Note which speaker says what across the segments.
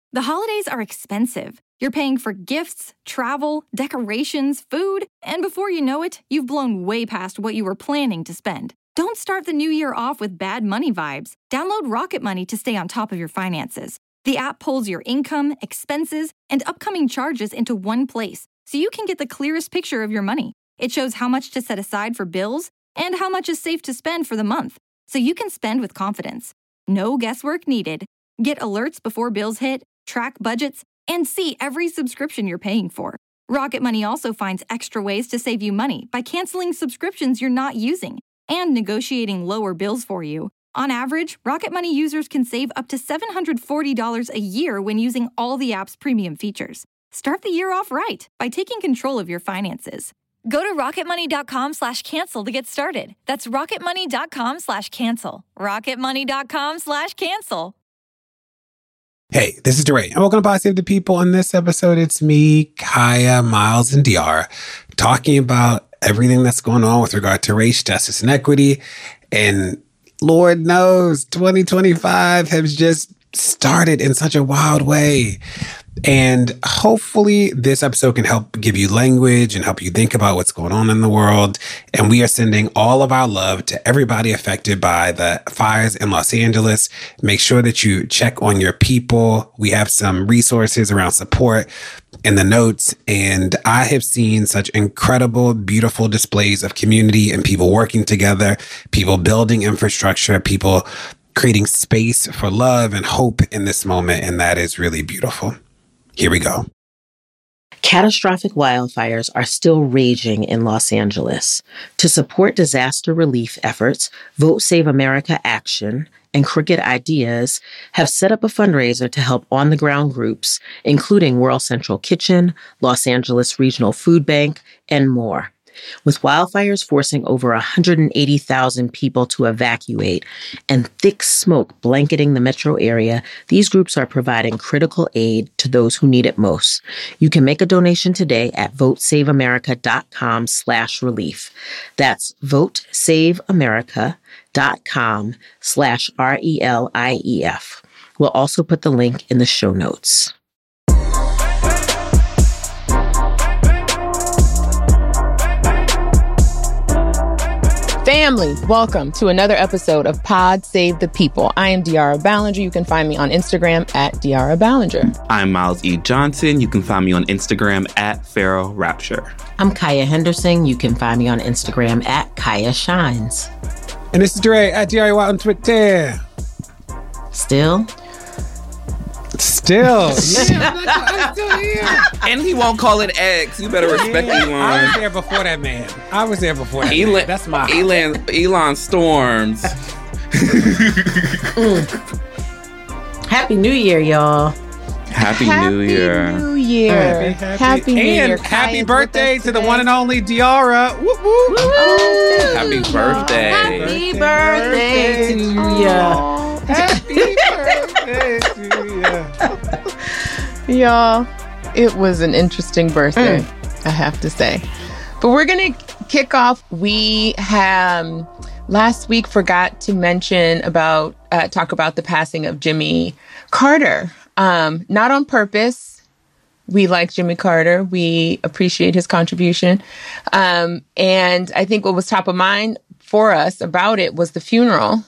Speaker 1: The holidays are expensive. You're paying for gifts, travel, decorations, food, and before you know it, you've blown way past what you were planning to spend. Don't start the new year off with bad money vibes. Download Rocket Money to stay on top of your finances. The app pulls your income, expenses, and upcoming charges into one place, so you can get the clearest picture of your money. It shows how much to set aside for bills and how much is safe to spend for the month, so you can spend with confidence. No guesswork needed. Get alerts before bills hit, track budgets, and see every subscription you're paying for. Rocket Money also finds extra ways to save you money by canceling subscriptions you're not using and negotiating lower bills for you. On average, Rocket Money users can save up to $740 a year when using all the app's premium features. Start the year off right by taking control of your finances. Go to rocketmoney.com/cancel to get started. That's rocketmoney.com/cancel. rocketmoney.com/cancel.
Speaker 2: Hey, this is DeRay, and welcome to Pod Save the People. On this episode, it's me, Kaya, Miles, and DR talking about everything that's going on with regard to race, justice, and equity. And Lord knows, 2025 has just started in such a wild way. And hopefully this episode can help give you language and help you think about what's going on in the world. And we are sending all of our love to everybody affected by the fires in Los Angeles. Make sure that you check on your people. We have some resources around support in the notes. And I have seen such incredible, beautiful displays of community and people working together, people building infrastructure, people creating space for love and hope in this moment. And that is really beautiful. Here we go.
Speaker 3: Catastrophic wildfires are still raging in Los Angeles. To support disaster relief efforts, Vote Save America Action and Crooked Ideas have set up a fundraiser to help on-the-ground groups, including World Central Kitchen, Los Angeles Regional Food Bank, and more. With wildfires forcing over 180,000 people to evacuate and thick smoke blanketing the metro area, these groups are providing critical aid to those who need it most. You can make a donation today at votesaveamerica.com/relief. That's votesaveamerica.com/RELIEF. We'll also put the link in the show notes.
Speaker 4: Family, welcome to another episode of Pod Save the People. I am De'Ara Ballinger. You can find me on Instagram at De'Ara Ballinger.
Speaker 5: I'm Miles E. Johnson. You can find me on Instagram at Pharaoh Rapture.
Speaker 3: I'm Kaya Henderson. You can find me on Instagram at Kaya Shines.
Speaker 2: And this is DeRay at DRA on Twitter.
Speaker 3: Still?
Speaker 2: Yeah, I'm still here.
Speaker 5: And he won't call it X. You better respect Elon.
Speaker 2: I was there before that man.
Speaker 5: Elon,
Speaker 2: That's my
Speaker 5: Elon Storms.
Speaker 3: Happy New Year, y'all.
Speaker 5: Happy New Year.
Speaker 4: Happy New Year. Happy New Year.
Speaker 2: And happy birthday to the one and only De'Ara. Whoop, whoop.
Speaker 5: Happy birthday.
Speaker 3: Happy birthday to ya.
Speaker 2: Happy birthday to you.
Speaker 4: Y'all, it was an interesting birthday, I have to say. But we're going to kick off. We have last week forgot to mention talk about the passing of Jimmy Carter. Not on purpose. We like Jimmy Carter. We appreciate his contribution. And I think what was top of mind for us about it was the funeral.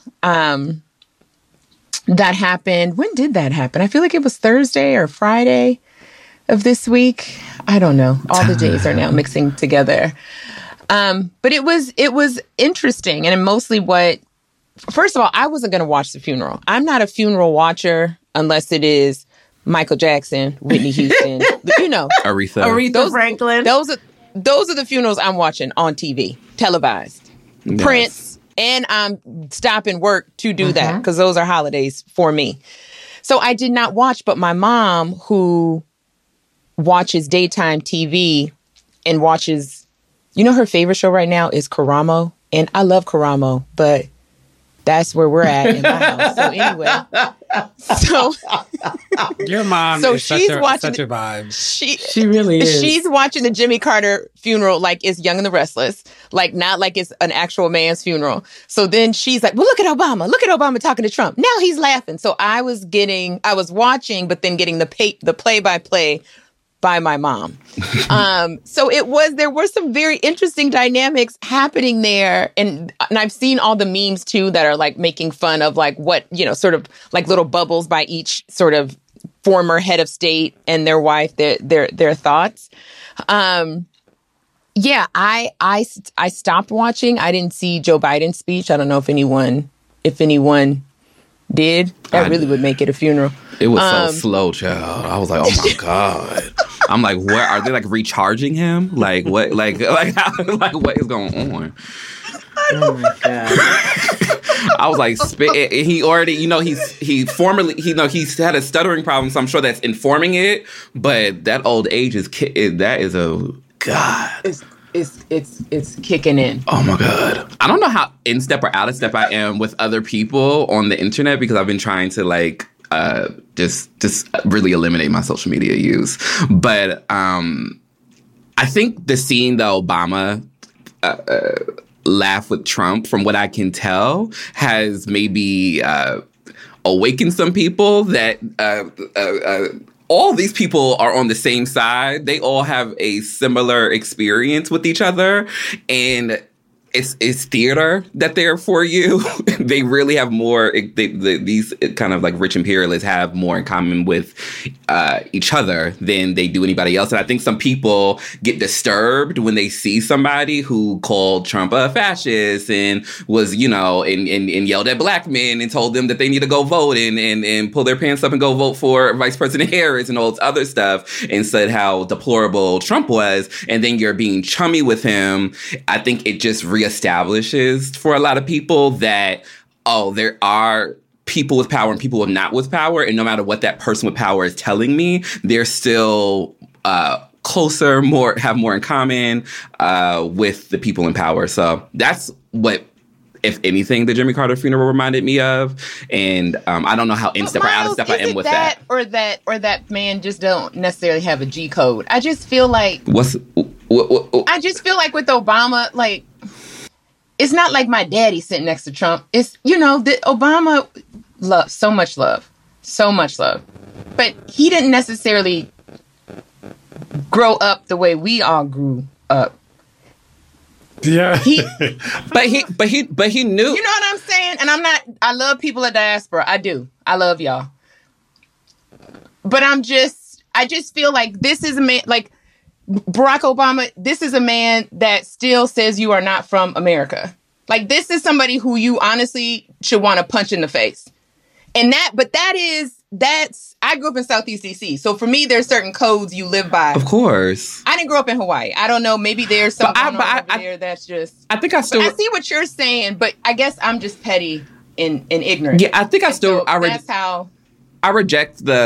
Speaker 4: That happened. When did that happen? I feel like it was Thursday or Friday of this week. I don't know. All the days are now mixing together. But it was interesting. And mostly first of all, I wasn't going to watch the funeral. I'm not a funeral watcher unless it is Michael Jackson, Whitney Houston,
Speaker 5: Aretha
Speaker 3: Franklin.
Speaker 4: Those are the funerals I'm watching on TV, televised.
Speaker 5: Yes.
Speaker 4: Prince. And I'm stopping work to do that because those are holidays for me. So I did not watch, but my mom, who watches daytime TV and watches, her favorite show right now is Karamo. And I love Karamo, but that's where we're at in my house. So anyway, so
Speaker 2: your mom
Speaker 4: so
Speaker 2: is
Speaker 4: she's
Speaker 2: such
Speaker 4: watching
Speaker 2: a vibe.
Speaker 3: She really is.
Speaker 4: She's watching the Jimmy Carter funeral like it's Young and the Restless, like not like it's an actual man's funeral. So then she's like, well, look at Obama. Look at Obama talking to Trump. Now he's laughing. So I was watching, but then getting the play-by-play by my mom. So there were some very interesting dynamics happening there. And I've seen all the memes too that are like making fun of like what, sort of like little bubbles by each sort of former head of state and their wife, their thoughts. Yeah, I stopped watching. I didn't see Joe Biden's speech. I don't know if anyone did. That really would make it a funeral.
Speaker 5: It was so slow, child. I was like, oh my God. I'm like, where are they like recharging him? Like what? Like what is going on?
Speaker 3: Oh my God.
Speaker 5: I was like, he already, he's had a stuttering problem, so I'm sure that's informing it. But that old age that is a God.
Speaker 4: It's kicking in.
Speaker 5: Oh my God. I don't know how in step or out of step I am with other people on the internet because I've been trying to like just really eliminate my social media use. But I think seeing the Obama laugh with Trump, from what I can tell, has maybe awakened some people that all these people are on the same side. They all have a similar experience with each other. And it's theater that they're for you. They really have more, these kind of like rich imperialists have more in common with each other than they do anybody else. And I think some people get disturbed when they see somebody who called Trump a fascist and was, and yelled at black men and told them that they need to go vote and pull their pants up and go vote for Vice President Harris and all this other stuff, and said how deplorable Trump was. And then you're being chummy with him. I think it just reestablishes for a lot of people that, there are people with power and people with not with power. And no matter what that person with power is telling me, they're still closer, have more in common with the people in power. So that's what, if anything, the Jimmy Carter funeral reminded me of. And I don't know how in step or out of step I am with that.
Speaker 4: Or that man just don't necessarily have a G code. I just feel like I just feel like with Obama, like, it's not like my daddy sitting next to Trump. It's, the Obama so much love. But he didn't necessarily grow up the way we all grew up.
Speaker 2: Yeah.
Speaker 4: But he knew. You know what I'm saying? And I love people at diaspora. I do. I love y'all. But I just feel like this is a man, like Barack Obama, this is a man that still says you are not from America. Like, this is somebody who you honestly should want to punch in the face. And that's, I grew up in Southeast DC. So for me, there's certain codes you live by.
Speaker 5: Of course.
Speaker 4: I didn't grow up in Hawaii. I don't know. Maybe there's something over there that's just.
Speaker 5: I think I still.
Speaker 4: I see what you're saying, but I guess I'm just petty and ignorant.
Speaker 5: Yeah, I think
Speaker 4: that's how.
Speaker 5: I reject the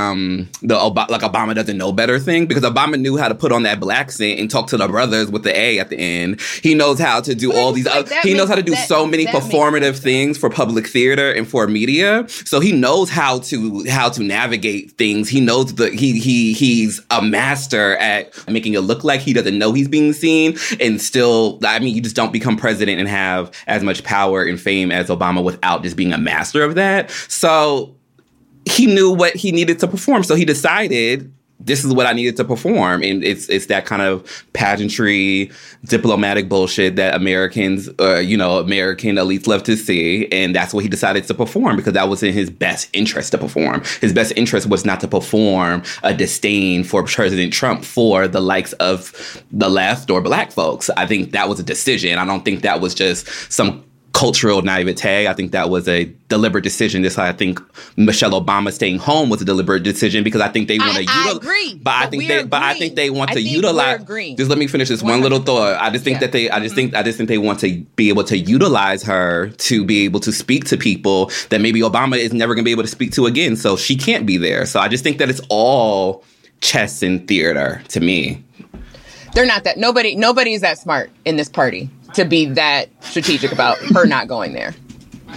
Speaker 5: Obama doesn't know better thing, because Obama knew how to put on that black accent and talk to the brothers with the A at the end. He knows how to do all these other, he knows how to do so many performative things for public theater and for media. So he knows how to navigate things. He knows he's a master at making it look like he doesn't know he's being seen. And still, you just don't become president and have as much power and fame as Obama without just being a master of that. So he knew what he needed to perform. So he decided, this is what I needed to perform. And it's that kind of pageantry, diplomatic bullshit that American elites love to see. And that's what he decided to perform, because that was in his best interest to perform. His best interest was not to perform a disdain for President Trump for the likes of the left or black folks. I think that was a decision. I don't think that was just some cultural naivete. I think that was a deliberate decision. This, I think Michelle Obama staying home was a deliberate decision, because I think they want to utilize. I agree, but I think they want to utilize. Just let me finish this 100%. One little thought. I just think that they. I just think they want to be able to utilize her to be able to speak to people that maybe Obama is never going to be able to speak to again. So she can't be there. So I just think that it's all chess and theater to me.
Speaker 4: They're not that. Nobody is that smart in this party to be that strategic about her not going there.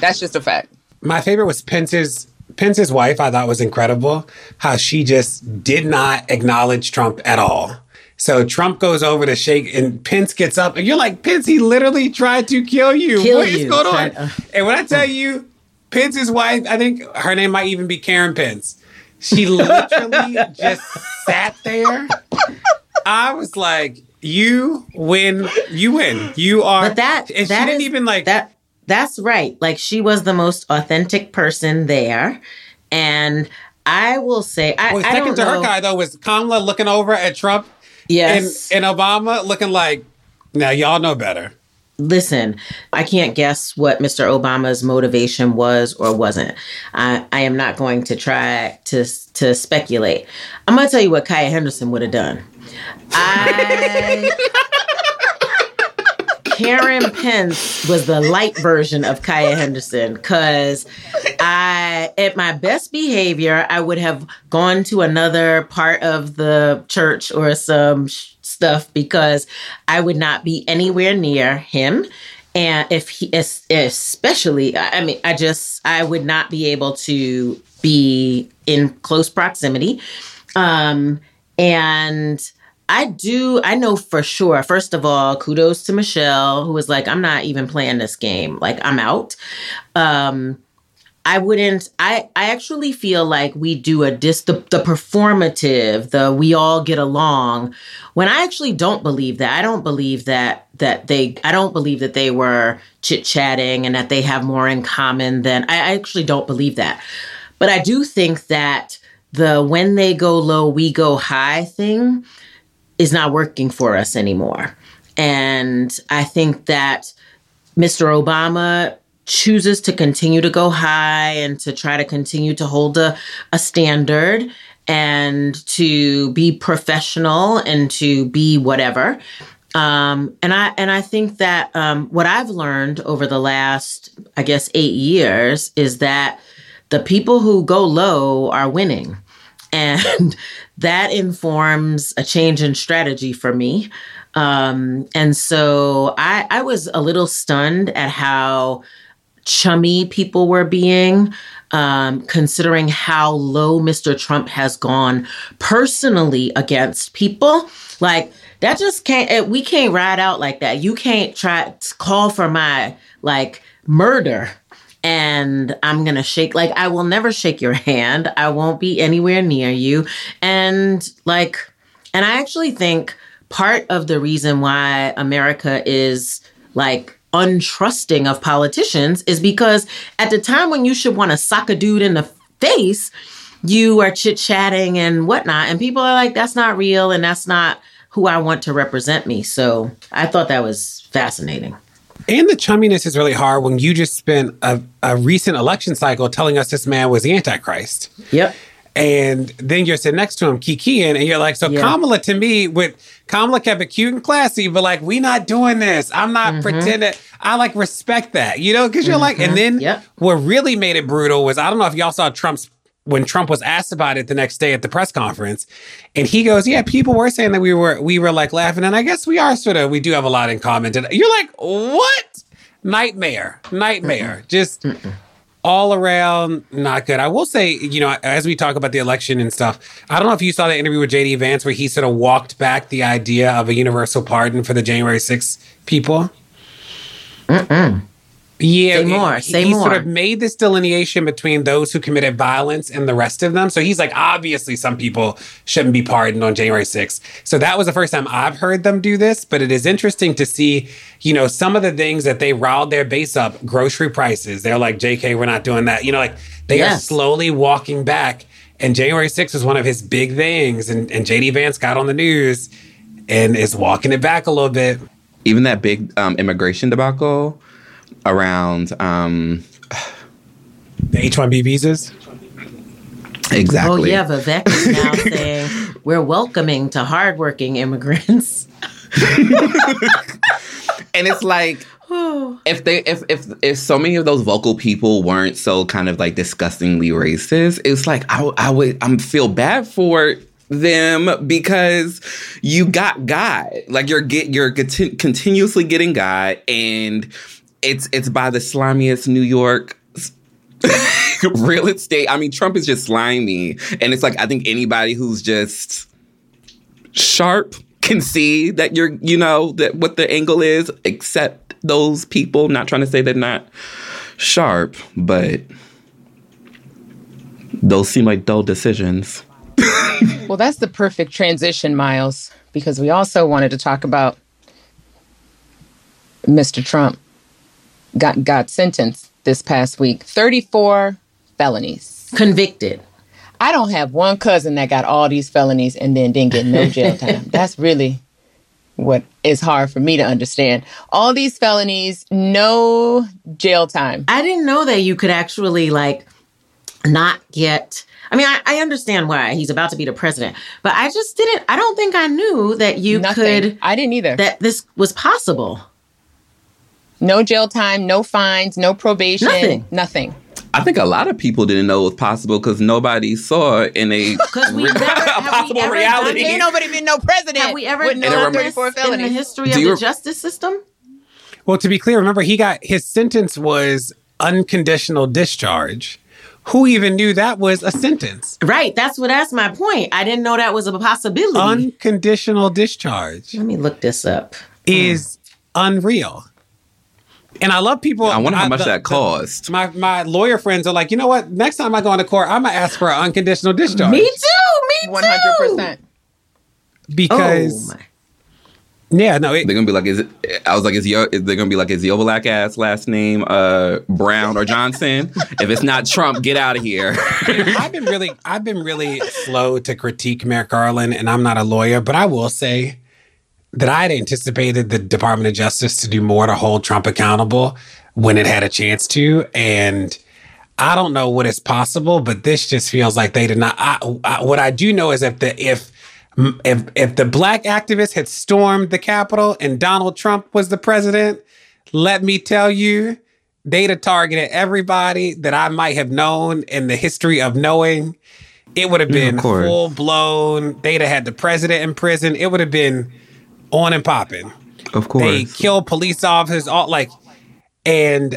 Speaker 4: That's just a fact.
Speaker 2: My favorite was Pence's wife. I thought was incredible how she just did not acknowledge Trump at all. So Trump goes over to shake, and Pence gets up, and you're like, Pence, he literally tried to kill you. What is going on? And when I tell you, Pence's wife, I think her name might even be Karen Pence. She literally just sat there. I was like, you win. You are.
Speaker 3: But that
Speaker 2: she didn't even like
Speaker 3: that. That's right. Like, she was the most authentic person there, and I will say,
Speaker 2: second to her guy though was Kamala looking over at Trump.
Speaker 3: Yes.
Speaker 2: And Obama looking like, now y'all know better.
Speaker 3: Listen, I can't guess what Mr. Obama's motivation was or wasn't. I am not going to try to speculate. I'm going to tell you what Kaya Henderson would have done. Karen Pence was the light version of Kaya Henderson, because at my best behavior, I would have gone to another part of the church or some stuff, because I would not be anywhere near him. And especially, I would not be able to be in close proximity. And I know for sure, first of all, kudos to Michelle, who was like, I'm not even playing this game. Like, I'm out. I actually feel like we do the performative, we all get along, when I actually don't believe that. I don't believe that they were chit-chatting and that they have more in common than, I actually don't believe that. But I do think that the when they go low, we go high thing is not working for us anymore. And I think that Mr. Obama chooses to continue to go high and to try to continue to hold a standard and to be professional and to be whatever. And I think that what I've learned over the last, 8 years is that the people who go low are winning. And that informs a change in strategy for me. And so I was a little stunned at how chummy people were being, considering how low Mr. Trump has gone personally against people. Like, that just we can't ride out like that. You can't try to call for my, murder. And I'm going to shake, I will never shake your hand. I won't be anywhere near you. And I actually think part of the reason why America is untrusting of politicians is because at the time when you should want to sock a dude in the face, you are chit-chatting and whatnot. And people are like, that's not real. And that's not who I want to represent me. So I thought that was fascinating.
Speaker 2: And the chumminess is really hard when you just spent a recent election cycle telling us this man was the Antichrist.
Speaker 3: Yep.
Speaker 2: And then you're sitting next to him, kikiing, and you're like, so yeah. Kamala, to me, Kamala kept it cute and classy, but we not doing this. I'm not pretending. I respect that, because you're and then what really made it brutal was, I don't know if y'all saw when Trump was asked about it the next day at the press conference, and he goes, yeah, people were saying that we were laughing, and I guess we do have a lot in common. You're like, what? Nightmare. Just all around not good. I will say, as we talk about the election and stuff, I don't know if you saw the interview with J.D. Vance where he sort of walked back the idea of a universal pardon for the January 6th people. Yeah,
Speaker 3: Say
Speaker 2: he
Speaker 3: more.
Speaker 2: sort of made this delineation between those who committed violence and the rest of them. So he's like, obviously some people shouldn't be pardoned on January 6th. So that was the first time I've heard them do this. But it is interesting to see, some of the things that they riled their base up, grocery prices. They're like, JK, we're not doing that. They are slowly walking back. And January 6th was one of his big things. And J.D. Vance got on the news and is walking it back a little bit.
Speaker 5: Even that big immigration debacle around
Speaker 2: the H-1B visas.
Speaker 5: Exactly.
Speaker 3: Oh yeah, Vivek is now saying we're welcoming to hardworking immigrants.
Speaker 5: And it's like, if so many of those vocal people weren't so kind of disgustingly racist, it's like I feel bad for them because you got God. You're continuously getting God, and it's by the slimiest New York real estate. I mean, Trump is just slimy. And it's like, I think anybody who's just sharp can see that that what the angle is, except those people. Not trying to say they're not sharp, but those seem like dull decisions.
Speaker 4: Well, that's the perfect transition, Miles, because we also wanted to talk about Mr. Trump got sentenced this past week. 34 felonies.
Speaker 3: Convicted.
Speaker 4: I don't have one cousin that got all these felonies and then didn't get no jail time. That's really what is hard for me to understand. All these felonies, no jail time.
Speaker 3: I didn't know that you could actually not get... I mean, I understand why he's about to be the president, but I don't think I knew that you could...
Speaker 4: I didn't either.
Speaker 3: That this was possible.
Speaker 4: No jail time, no fines, no probation. Nothing.
Speaker 5: I think a lot of people didn't know it was possible because nobody saw it in a possible reality.
Speaker 4: Ain't nobody been no president.
Speaker 3: Have we ever done this in the history of the justice system?
Speaker 2: Well, to be clear, remember, his sentence was unconditional discharge. Who even knew that was a sentence?
Speaker 3: Right. That's my point. I didn't know that was a possibility.
Speaker 2: Unconditional discharge.
Speaker 3: Let me look this up.
Speaker 2: Is unreal. And I love people.
Speaker 5: I wonder how much that cost.
Speaker 2: My lawyer friends are like, you know what? Next time I go into court, I'm going to ask for an unconditional discharge.
Speaker 3: Me too.
Speaker 4: 100%.
Speaker 2: Because... Yeah, no.
Speaker 5: They're gonna be like, they're gonna be like, is your black ass last name Brown or Johnson? If it's not Trump, get out of here.
Speaker 2: I've been really slow to critique Merrick Garland, and I'm not a lawyer, but I will say that I had anticipated the Department of Justice to do more to hold Trump accountable when it had a chance to, and I don't know what is possible, but this just feels like they did not. What I do know is if the black activists had stormed the Capitol and Donald Trump was the president, let me tell you, they'd have targeted everybody that I might have known in the history of knowing. It would have been full blown. They'd have had the president in prison. It would have been on and popping.
Speaker 5: Of course.
Speaker 2: They killed police officers, and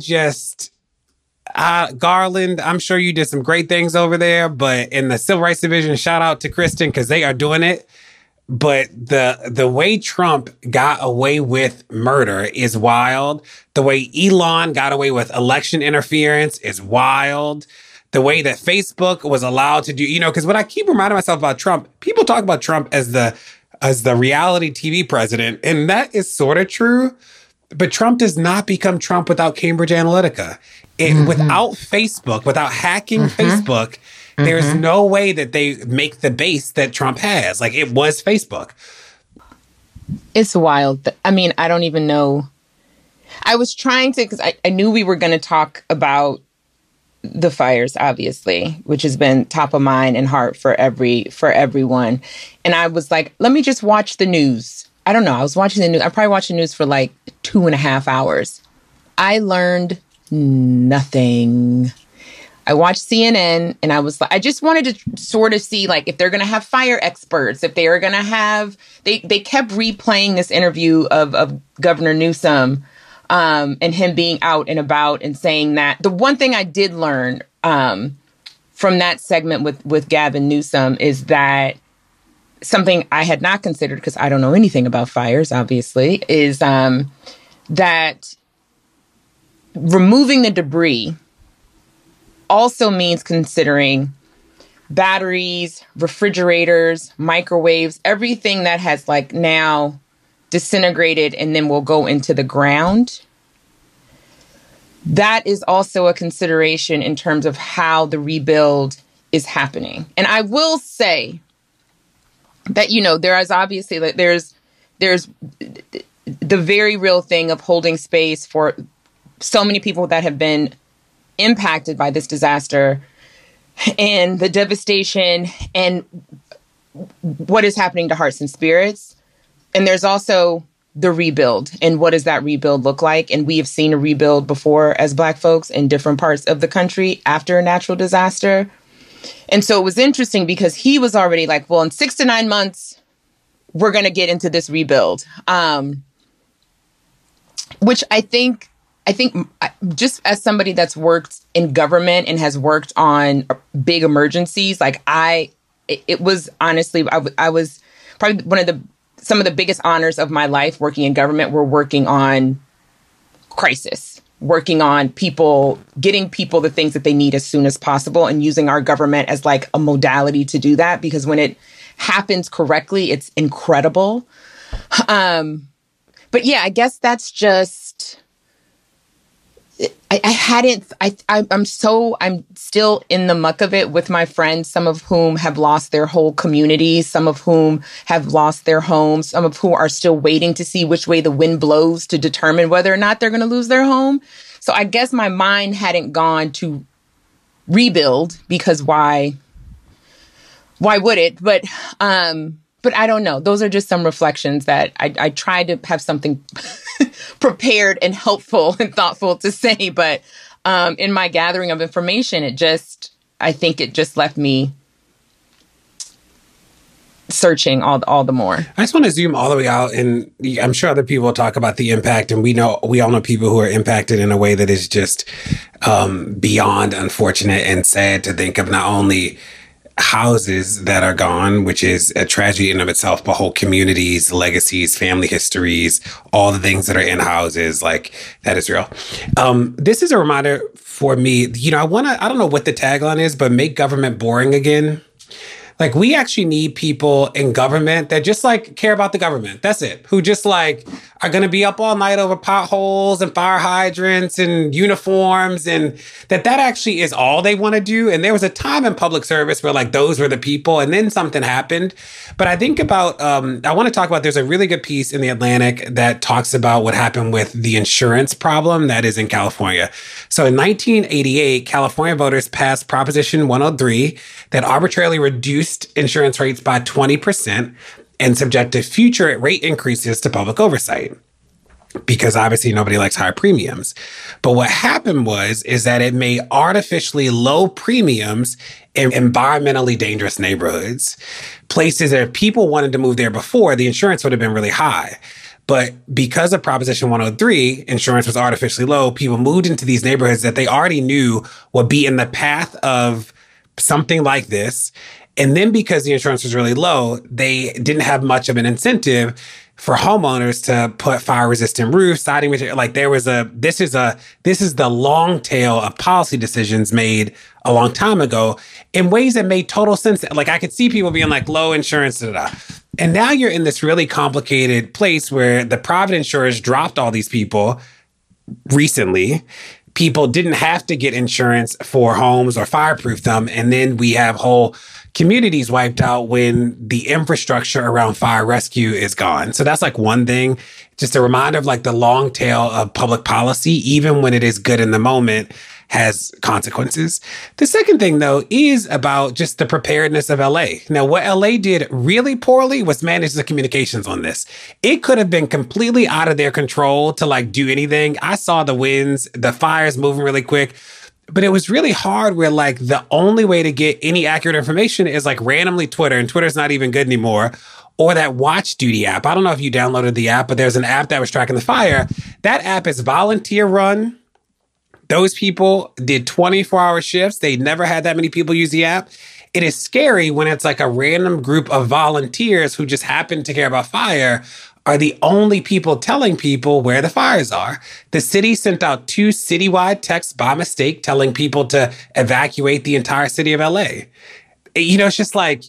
Speaker 2: Garland, I'm sure you did some great things over there, but in the Civil Rights Division, shout out to Kristen because they are doing it. But the way Trump got away with murder is wild. The way Elon got away with election interference is wild. The way that Facebook was allowed to do, because what I keep reminding myself about Trump, people talk about Trump as the reality TV president, and that is sort of true. But Trump does not become Trump without Cambridge Analytica. Without Facebook, without hacking Facebook, there's no way that they make the base that Trump has. It was Facebook.
Speaker 4: It's wild. I mean, I don't even know. I was trying to, because I knew we were going to talk about the fires, obviously, which has been top of mind and heart for everyone. And I was like, let me just watch the news. I don't know. I was watching the news. I probably watched the news for 2.5 hours. I learned nothing. I watched CNN and I was like, I just wanted to sort of see if they're going to have fire experts, if they are going to have, they kept replaying this interview of Governor Newsom and him being out and about and saying that. The one thing I did learn from that segment with Gavin Newsom is that something I had not considered, because I don't know anything about fires, obviously, is that removing the debris also means considering batteries, refrigerators, microwaves, everything that has now disintegrated and then will go into the ground. That is also a consideration in terms of how the rebuild is happening. And I will say that, there is obviously there's the very real thing of holding space for so many people that have been impacted by this disaster and the devastation and what is happening to hearts and spirits. And there's also the rebuild and what does that rebuild look like? And we have seen a rebuild before as Black folks in different parts of the country after a natural disaster. And so it was interesting because he was already in 6 to 9 months, we're going to get into this rebuild, which I think I think just as somebody that's worked in government and has worked on big emergencies, like it was honestly, I was probably some of the biggest honors of my life working in government were working on crisis, working on people, getting people the things that they need as soon as possible, and using our government as like a modality to do that, because when it happens correctly, it's incredible. But yeah, I guess that's just, I'm still in the muck of it with my friends, some of whom have lost their whole communities, some of whom have lost their homes, some of whom are still waiting to see which way the wind blows to determine whether or not they're going to lose their home. So I guess my mind hadn't gone to rebuild, because why would it? But I don't know. Those are just some reflections that I tried to have something prepared and helpful and thoughtful to say. But in my gathering of information, I think it just left me searching all the more.
Speaker 2: I just want to zoom all the way out, and I'm sure other people will talk about the impact, and we all know people who are impacted in a way that is just beyond unfortunate and sad to think of. Not only houses that are gone, which is a tragedy in of itself, but whole communities, legacies, family histories, all the things that are in houses, like that is real. This is a reminder for me, I don't know what the tagline is, but make government boring again. Like, we actually need people in government that just like care about the government. That's it. Who just like are going to be up all night over potholes and fire hydrants and uniforms, and that actually is all they want to do. And there was a time in public service where like those were the people, and then something happened. But I think about, I want to talk about, there's a really good piece in The Atlantic that talks about what happened with the insurance problem that is in California. So in 1988, California voters passed Proposition 103 that arbitrarily reduced insurance rates by 20% and subjected future rate increases to public oversight, because obviously nobody likes higher premiums. But what happened is that it made artificially low premiums in environmentally dangerous neighborhoods, places that if people wanted to move there before, the insurance would have been really high. But because of Proposition 103, insurance was artificially low, people moved into these neighborhoods that they already knew would be in the path of something like this. And then because the insurance was really low, they didn't have much of an incentive for homeowners to put fire-resistant roofs, siding material. Like this is the long tail of policy decisions made a long time ago in ways that made total sense. Like, I could see people being like, low insurance, And now you're in this really complicated place where the private insurers dropped all these people recently. People didn't have to get insurance for homes or fireproof them. And then we have whole communities wiped out when the infrastructure around fire rescue is gone. So that's like one thing, just a reminder of like the long tail of public policy, even when it is good in the moment, has consequences. The second thing, though, is about just the preparedness of LA. Now, what LA did really poorly was manage the communications on this. It could have been completely out of their control to like do anything. I saw the winds, the fires moving really quick. But it was really hard where like the only way to get any accurate information is like randomly Twitter, and Twitter's not even good anymore, or that Watch Duty app. I don't know if you downloaded the app, but there's an app that was tracking the fire. That app is volunteer run. Those people did 24-hour shifts. They never had that many people use the app. It is scary when it's like a random group of volunteers who just happen to care about fire are the only people telling people where the fires are. The city sent out 2 citywide texts by mistake telling people to evacuate the entire city of LA. It's just like,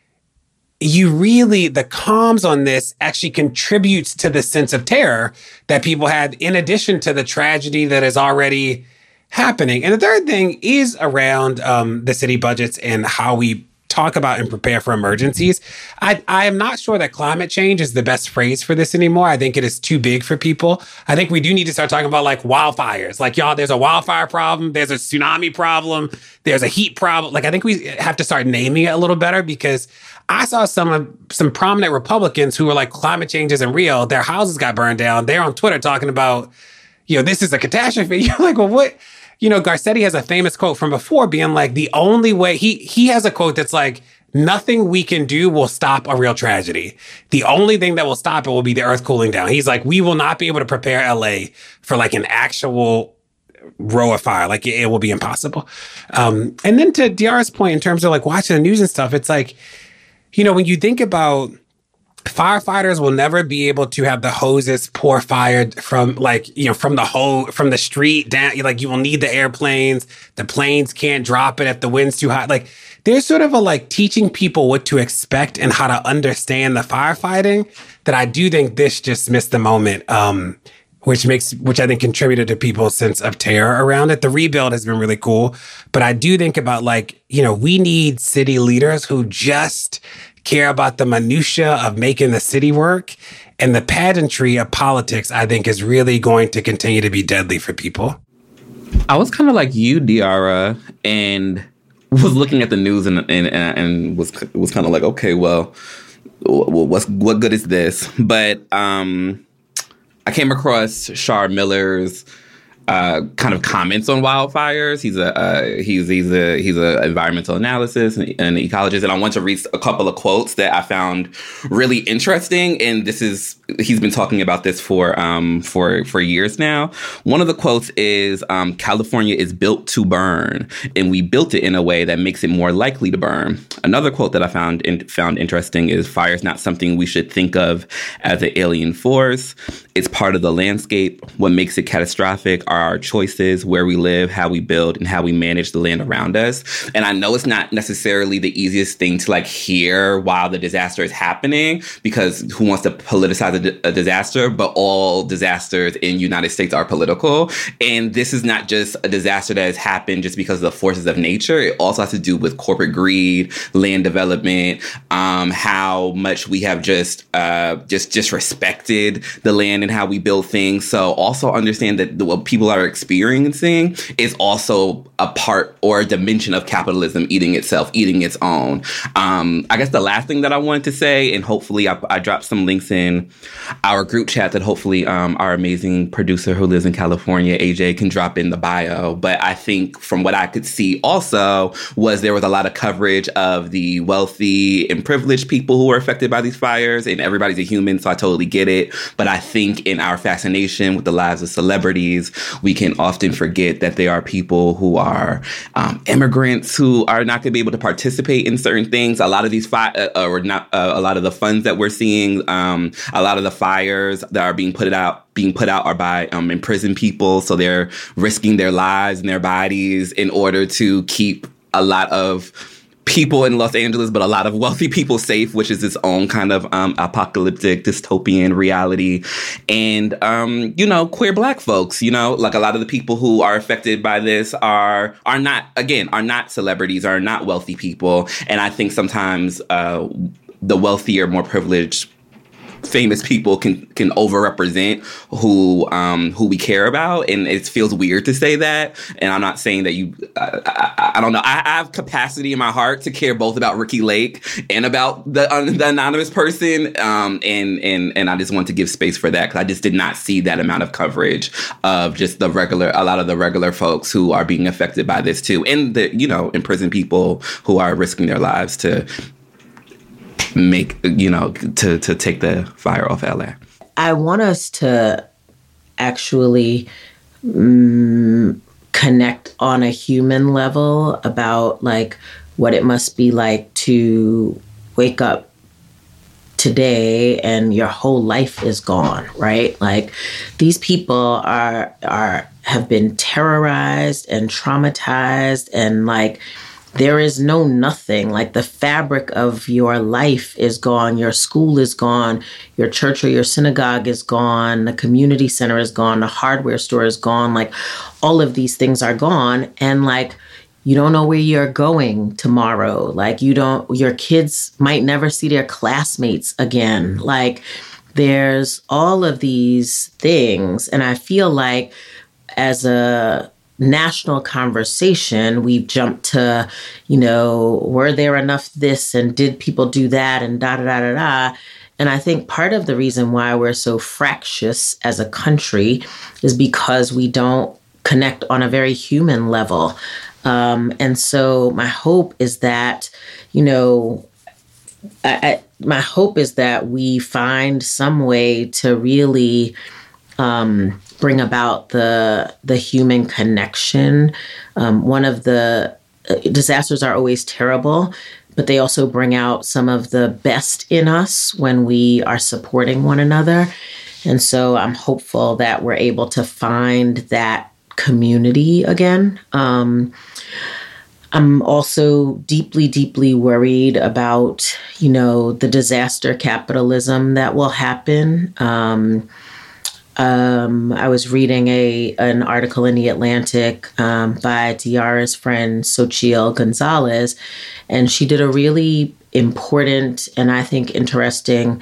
Speaker 2: the comms on this actually contributes to the sense of terror that people had, in addition to the tragedy that is already happening. And the third thing is around the city budgets and how we talk about and prepare for emergencies. I am not sure that climate change is the best phrase for this anymore. I think it is too big for people. I think we do need to start talking about like wildfires. Like, y'all, there's a wildfire problem. There's a tsunami problem. There's a heat problem. Like, I think we have to start naming it a little better, because I saw some prominent Republicans who were like, climate change isn't real. Their houses got burned down. They're on Twitter talking about, this is a catastrophe. You're like, well, what? Garcetti has a famous quote from before being like, the only way, he has a quote that's like, nothing we can do will stop a real tragedy. The only thing that will stop it will be the earth cooling down. He's like, we will not be able to prepare LA for like an actual row of fire. Like it will be impossible. And then to DR's point, in terms of like watching the news and stuff, it's like, you know, when you think about firefighters will never be able to have the hoses pour fire from like, you know, from the street down. Like you will need the airplanes. The planes can't drop it if the wind's too hot. Like there's sort of a like teaching people what to expect and how to understand the firefighting that I do think this just missed the moment. Which I think contributed to people's sense of terror around it. The rebuild has been really cool, but I do think about like, you know, we need city leaders who just care about the minutia of making the city work, and the pageantry of politics, I think, is really going to continue to be deadly for people.
Speaker 5: I was kind of like you, Diara, and was looking at the news and was kind of like, okay, well, what good is this? But I came across Shar Miller's kind of comments on wildfires. He's a environmental analysis and ecologist, and I want to read a couple of quotes that I found really interesting. And he's been talking about this for years now. One of the quotes is, "California is built to burn, and we built it in a way that makes it more likely to burn." Another quote that I found interesting is, "Fire is not something we should think of as an alien force. It's part of the landscape. What makes it catastrophic are our choices, where we live, how we build, and how we manage the land around us." And I know it's not necessarily the easiest thing to like hear while the disaster is happening, because who wants to politicize a disaster? But all disasters in the United States are political. And this is not just a disaster that has happened just because of the forces of nature. It also has to do with corporate greed, land development, how much we have just respected the land and how we build things. So also understand that what people are experiencing is also a part or a dimension of capitalism eating itself, eating its own. I guess the last thing that I wanted to say, and hopefully I dropped some links in our group chat that hopefully our amazing producer who lives in California, AJ, can drop in the bio. But I think from what I could see also was there was a lot of coverage of the wealthy and privileged people who were affected by these fires, and everybody's a human, so I totally get it. But I think in our fascination with the lives of celebrities, we can often forget that there are people who are immigrants who are not going to be able to participate in certain things. A lot of these a lot of the funds that we're seeing, a lot of the fires that are being put out are by imprisoned people. So they're risking their lives and their bodies in order to keep a lot of people in Los Angeles, but a lot of wealthy people safe, which is its own kind of apocalyptic dystopian reality. And, queer Black folks, like a lot of the people who are affected by this are not celebrities, are not wealthy people. And I think sometimes the wealthier, more privileged, famous people can overrepresent who we care about, and it feels weird to say that. And I'm not saying that I don't know. I have capacity in my heart to care both about Ricky Lake and about the anonymous person, and I just want to give space for that because I just did not see that amount of coverage of just a lot of the regular folks who are being affected by this too, and the imprisoned people who are risking their lives to make to take the fire off LA.
Speaker 3: I want us to actually connect on a human level about like what it must be like to wake up today and your whole life is gone, right? Like these people have been terrorized and traumatized, and like there is nothing. Like the fabric of your life is gone. Your school is gone. Your church or your synagogue is gone. The community center is gone. The hardware store is gone. Like all of these things are gone. And like, you don't know where you're going tomorrow. Like your kids might never see their classmates again. Like there's all of these things. And I feel like as a national conversation, we've jumped to, were there enough this and did people do that and da da da da da. And I think part of the reason why we're so fractious as a country is because we don't connect on a very human level. And so my hope is that, my hope is that we find some way to really bring about the human connection. One of the disasters are always terrible, but they also bring out some of the best in us when we are supporting one another. And so I'm hopeful that we're able to find that community again. I'm also deeply, deeply worried about, the disaster capitalism that will happen. I was reading an article in The Atlantic by Diara's friend Xochitl Gonzalez, and she did a really important and I think interesting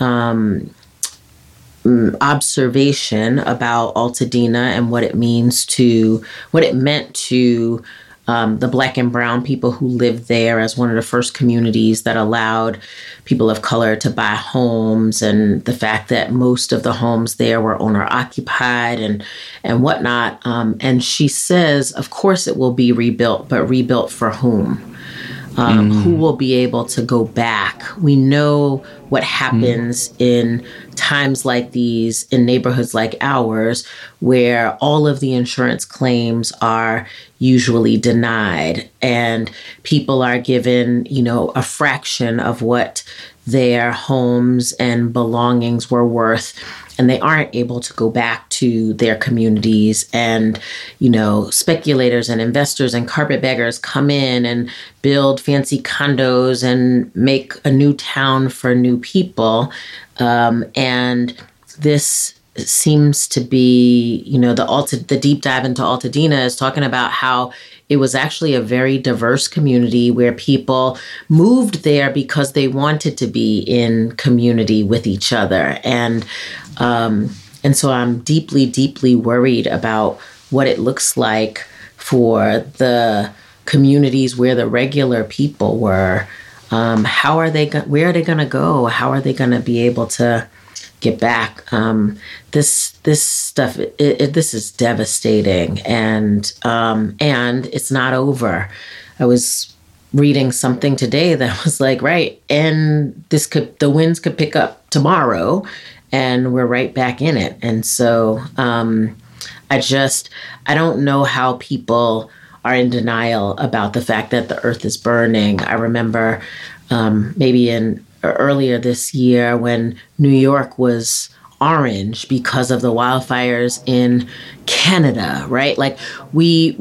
Speaker 3: observation about Altadena and what it meant to the Black and brown people who lived there as one of the first communities that allowed people of color to buy homes, and the fact that most of the homes there were owner occupied and whatnot. And she says, of course it will be rebuilt, but rebuilt for whom? Who will be able to go back? We know what happens in times like these, in neighborhoods like ours, where all of the insurance claims are usually denied and people are given, a fraction of what their homes and belongings were worth. And they aren't able to go back to their communities. And, speculators and investors and carpetbaggers come in and build fancy condos and make a new town for new people. And this seems to be, the deep dive into Altadena is talking about how it was actually a very diverse community where people moved there because they wanted to be in community with each other. And so I'm deeply, deeply worried about what it looks like for the communities where the regular people were. Where are they going to go? How are they going to be able to get back? This stuff, this is devastating, and it's not over. I was reading something today that was like, right, and the winds could pick up tomorrow, and we're right back in it. And so I don't know how people are in denial about the fact that the earth is burning. I remember maybe earlier this year when New York was orange because of the wildfires in Canada, right? Like we've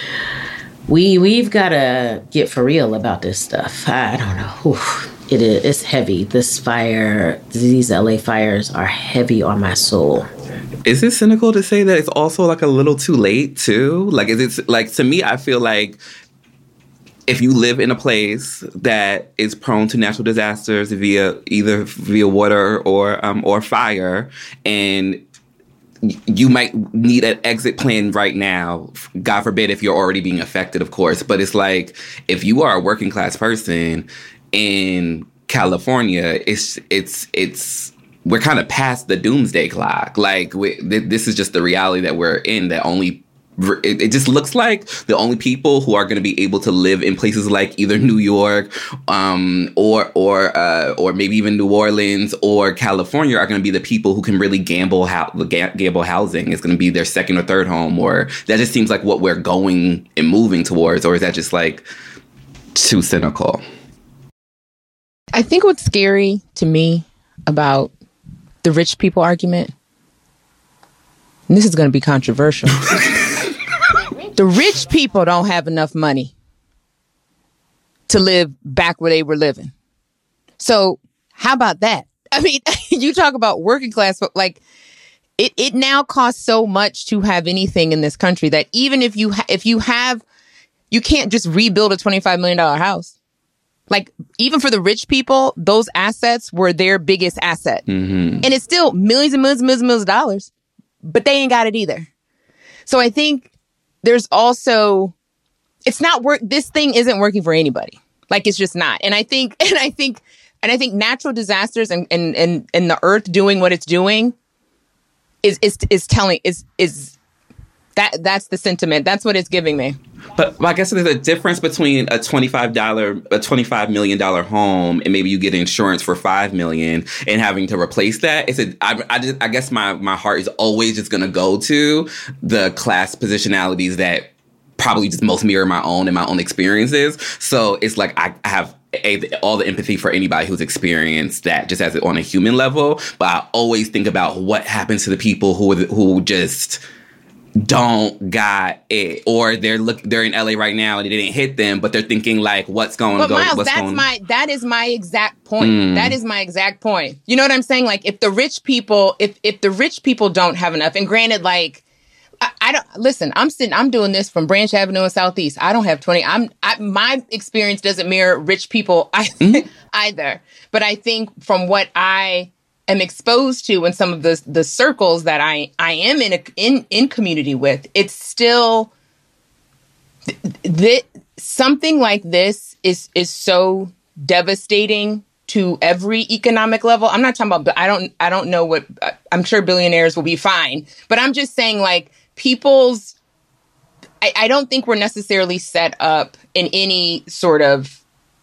Speaker 3: got to get for real about this stuff. I don't know. Oof. It's heavy. These LA fires are heavy on my soul.
Speaker 5: Is it cynical to say that it's also like a little too late too? Like, is it like, to me, I feel like if you live in a place that is prone to natural disasters either via water or fire, and you might need an exit plan right now, God forbid if you're already being affected, of course. But it's like, if you are a working class person in California, it's we're kind of past the doomsday clock. Like, this is just the reality that we're in. It just looks like the only people who are going to be able to live in places like either New York, or maybe even New Orleans or California are going to be the people who can really gamble housing. It's going to be their second or third home, or that just seems like what we're going and moving towards. Or is that just like too cynical?
Speaker 4: I think what's scary to me about the rich people argument, and this is going to be controversial. The rich people don't have enough money to live back where they were living. So how about that? I mean, you talk about working class, but like it now costs so much to have anything in this country that even if you can't just rebuild a $25 million house. Like, even for the rich people, those assets were their biggest asset. Mm-hmm. And it's still millions and millions and millions and millions of dollars, but they ain't got it either. So I think there's also, this thing isn't working for anybody. Like, it's just not. And I think natural disasters and the earth doing what it's doing is That's the sentiment. That's what it's giving me.
Speaker 5: But I guess there's a difference between a $25 million home and maybe you get insurance for $5 million and having to replace that. I guess my heart is always just going to go to the class positionalities that probably just most mirror my own and my own experiences. So it's like I have all the empathy for anybody who's experienced that just as on a human level. But I always think about what happens to the people who just don't got it, or they're in LA right now and it didn't hit them, but they're thinking like, what's going on?
Speaker 4: Miles, that is my exact point. That is my exact point. You know what I'm saying? Like, if the rich people, if the rich people don't have enough, and granted, like, I don't listen. I'm doing this from Branch Avenue in Southeast. I don't have 20. My experience doesn't mirror rich people either. But I think from what I am exposed to in some of the circles that I am in community with, it's still something like this is so devastating to every economic level. I'm not talking about. I don't know what. I'm sure billionaires will be fine, but I'm just saying, like, people's, I don't think we're necessarily set up in any sort of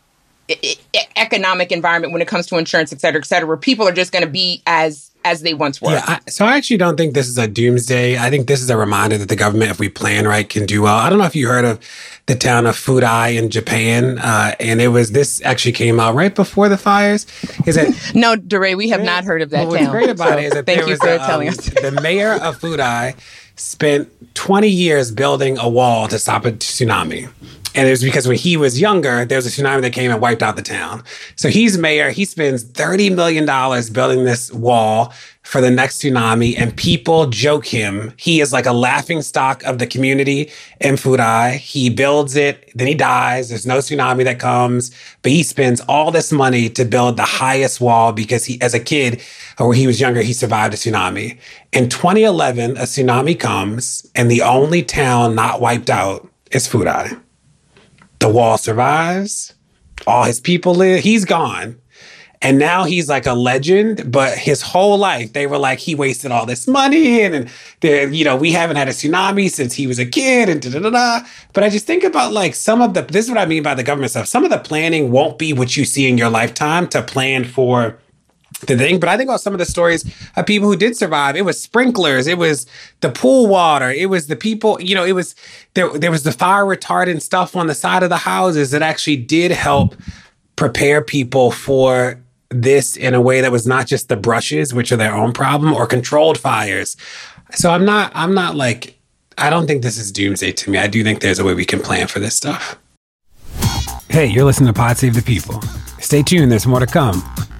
Speaker 4: economic environment when it comes to insurance, et cetera, where people are just going to be as they once were.
Speaker 2: Yeah, so I actually don't think this is a doomsday. I think this is a reminder that the government, if we plan right, can do well. I don't know if you heard of the town of Fudai in Japan, and this actually came out right before the fires.
Speaker 4: No, DeRay, we have not heard of that town.
Speaker 2: What's great about it is that
Speaker 4: thank you for telling us.
Speaker 2: The mayor of Fudai spent 20 years building a wall to stop a tsunami. And it was because when he was younger, there was a tsunami that came and wiped out the town. So he's mayor. He spends $30 million building this wall for the next tsunami. And people joke him. He is like a laughingstock of the community in Fudai. He builds it, then he dies. There's no tsunami that comes. But he spends all this money to build the highest wall because he, as a kid, or when he was younger, he survived a tsunami. In 2011, a tsunami comes, and the only town not wiped out is Fudai. The wall survives. All his people live. He's gone. And now he's like a legend, but his whole life, they were like, he wasted all this money. And we haven't had a tsunami since he was a kid and da-da-da-da. But I just think about like this is what I mean by the government stuff. Some of the planning won't be what you see in your lifetime to plan for the thing. But I think about some of the stories of people who did survive. It was sprinklers. It was the pool water. It was the people, it was, there was the fire retardant stuff on the side of the houses that actually did help prepare people for this in a way that was not just the brushes, which are their own problem, or controlled fires. So I'm not like, I don't think this is doomsday to me. I do think there's a way we can plan for this stuff. Hey, you're listening to Pod Save the People. Stay tuned. There's more to come.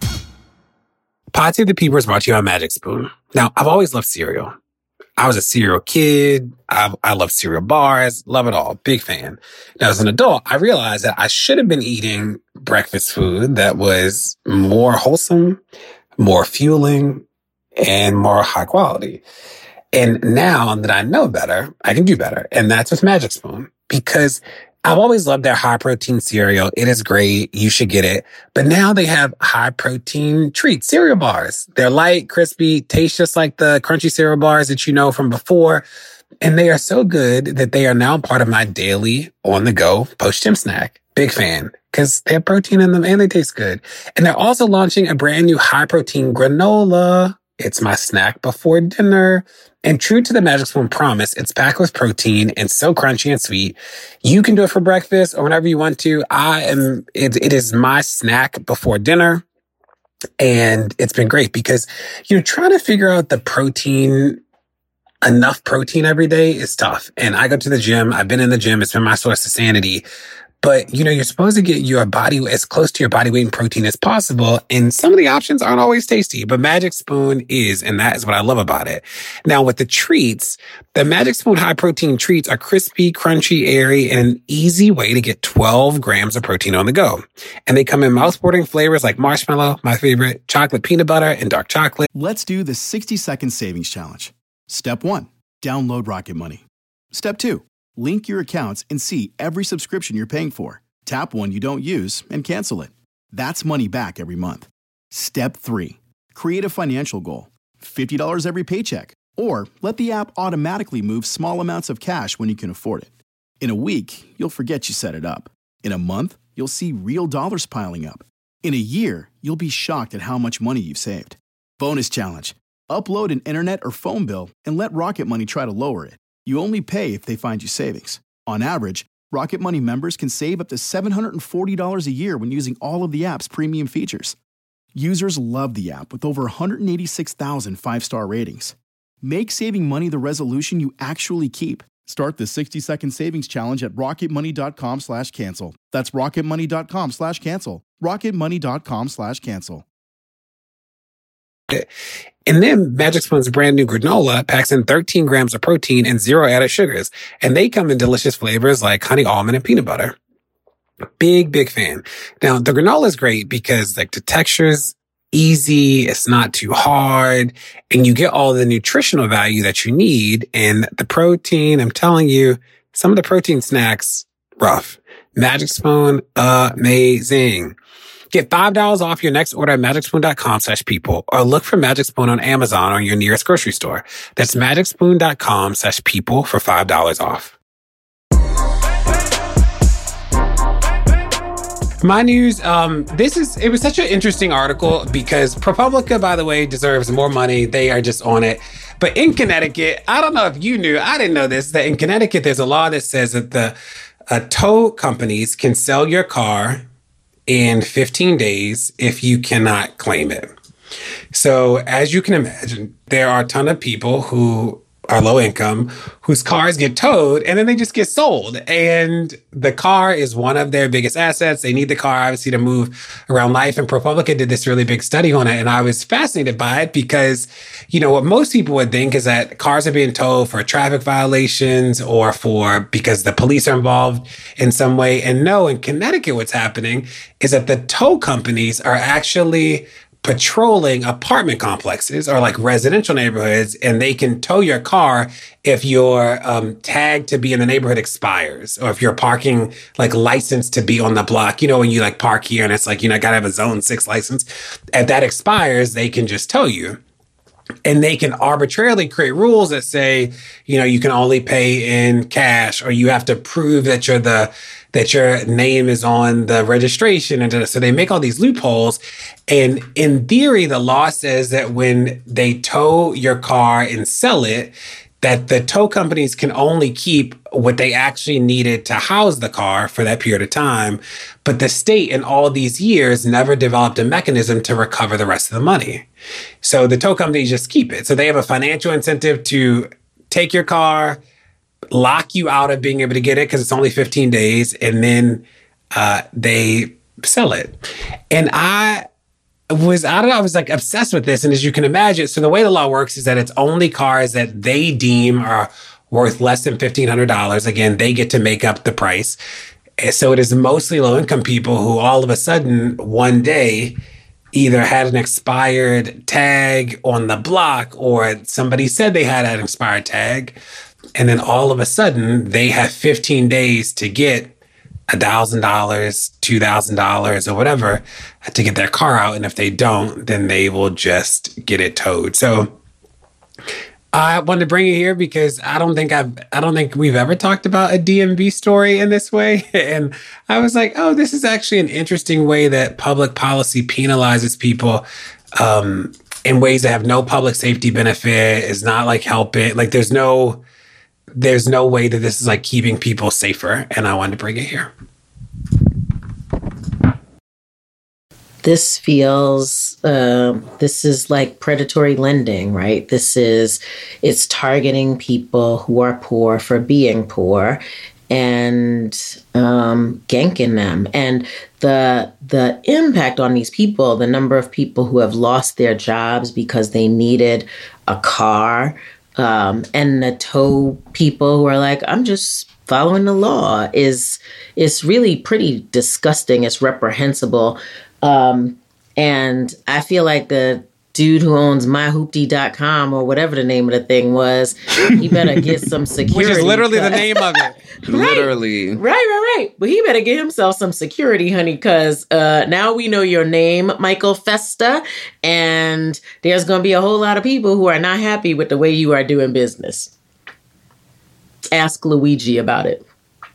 Speaker 2: Pod Save the People is brought to you by Magic Spoon. Now, I've always loved cereal. I was a cereal kid. I love cereal bars, love it all. Big fan. Now, as an adult, I realized that I should have been eating breakfast food that was more wholesome, more fueling, and more high quality. And now that I know better, I can do better. And that's with Magic Spoon, because I've always loved their high protein cereal. It is great. You should get it. But now they have high protein treats, cereal bars. They're light, crispy, taste just like the crunchy cereal bars that you know from before. And they are so good that they are now part of my daily on the go post-gym snack. Big fan, because they have protein in them and they taste good. And they're also launching a brand new high protein granola. It's my snack before dinner. And true to the Magic Spoon promise, it's packed with protein and so crunchy and sweet. You can do it for breakfast or whenever you want to. It is my snack before dinner. And it's been great because, trying to figure out enough protein every day is tough. And I go to the gym. I've been in the gym. It's been my source of sanity. But, you're supposed to get your body as close to your body weight in protein as possible. And some of the options aren't always tasty, but Magic Spoon is, and that is what I love about it. Now, with the treats, the Magic Spoon high protein treats are crispy, crunchy, airy, and an easy way to get 12 grams of protein on the go. And they come in mouth-watering flavors like marshmallow, my favorite, chocolate peanut butter, and dark chocolate.
Speaker 6: Let's do the 60-second savings challenge. Step 1, download Rocket Money. Step 2, link your accounts and see every subscription you're paying for. Tap one you don't use and cancel it. That's money back every month. Step 3, create a financial goal. $50 every paycheck. Or let the app automatically move small amounts of cash when you can afford it. In a week, you'll forget you set it up. In a month, you'll see real dollars piling up. In a year, you'll be shocked at how much money you've saved. Bonus challenge. Upload an internet or phone bill and let Rocket Money try to lower it. You only pay if they find you savings. On average, Rocket Money members can save up to $740 a year when using all of the app's premium features. Users love the app with over 186,000 five-star ratings. Make saving money the resolution you actually keep. Start the 60-second savings challenge at rocketmoney.com/cancel. That's rocketmoney.com/cancel. rocketmoney.com/cancel.
Speaker 2: And then Magic Spoon's brand new granola packs in 13 grams of protein and 0 added sugars. And they come in delicious flavors like honey almond and peanut butter. Big fan. Now, the granola is great because like the texture's easy, it's not too hard, and you get all the nutritional value that you need. And the protein, I'm telling you, some of the protein snacks, rough. Magic Spoon, amazing. Get $5 off your next order at magicspoon.com/people or look for Magic Spoon on Amazon or your nearest grocery store. That's magicspoon.com/people for $5 off. My news, it was such an interesting article because ProPublica, by the way, deserves more money. They are just on it. But in Connecticut, I don't know if you knew, I didn't know this, that in Connecticut, there's a law that says that the tow companies can sell your car in 15 days if you cannot claim it. So as you can imagine, there are a ton of people who are low income, whose cars get towed and then they just get sold. And the car is one of their biggest assets. They need the car, obviously, to move around life. And ProPublica did this really big study on it. And I was fascinated by it because, you know, what most people would think is that cars are being towed for traffic violations or because the police are involved in some way. And no, in Connecticut, what's happening is that the tow companies are actually patrolling apartment complexes or like residential neighborhoods, and they can tow your car if your tag to be in the neighborhood expires, or if your parking like license to be on the block, you know, when you like park here and it's like, you know, gotta have a zone 6 license. If that expires, they can just tow you. And they can arbitrarily create rules that say, you know, you can only pay in cash, or you have to prove that your name is on the registration. And so they make all these loopholes. And in theory, the law says that when they tow your car and sell it, that the tow companies can only keep what they actually needed to house the car for that period of time. But the state in all these years never developed a mechanism to recover the rest of the money. So the tow companies just keep it. So they have a financial incentive to take your car, lock you out of being able to get it because it's only 15 days, and then they sell it. And I was like obsessed with this. And as you can imagine, so the way the law works is that it's only cars that they deem are worth less than $1,500. Again, they get to make up the price. And so it is mostly low-income people who all of a sudden one day either had an expired tag on the block, or somebody said they had an expired tag. And then all of a sudden they have 15 days to get $1,000, $2,000 or whatever to get their car out. And if they don't, then they will just get it towed. So I wanted to bring it here because I don't think we've ever talked about a DMV story in this way. And I was like, oh, this is actually an interesting way that public policy penalizes people in ways that have no public safety benefit, is not like helping. Like there's no way that this is like keeping people safer. And I wanted to bring it here.
Speaker 3: This feels, this is like predatory lending, right? It's targeting people who are poor for being poor and ganking them. And the impact on these people, the number of people who have lost their jobs because they needed a car, and the tow people who are like, I'm just following the law, is really pretty disgusting. It's reprehensible. And I feel like the dude who owns myhoopty.com or whatever the name of the thing was, he better get some security.
Speaker 2: Which is literally the name of it.
Speaker 5: Literally.
Speaker 3: Right. But he better get himself some security, honey, because now we know your name, Michael Festa, and there's going to be a whole lot of people who are not happy with the way you are doing business. Ask Luigi about it.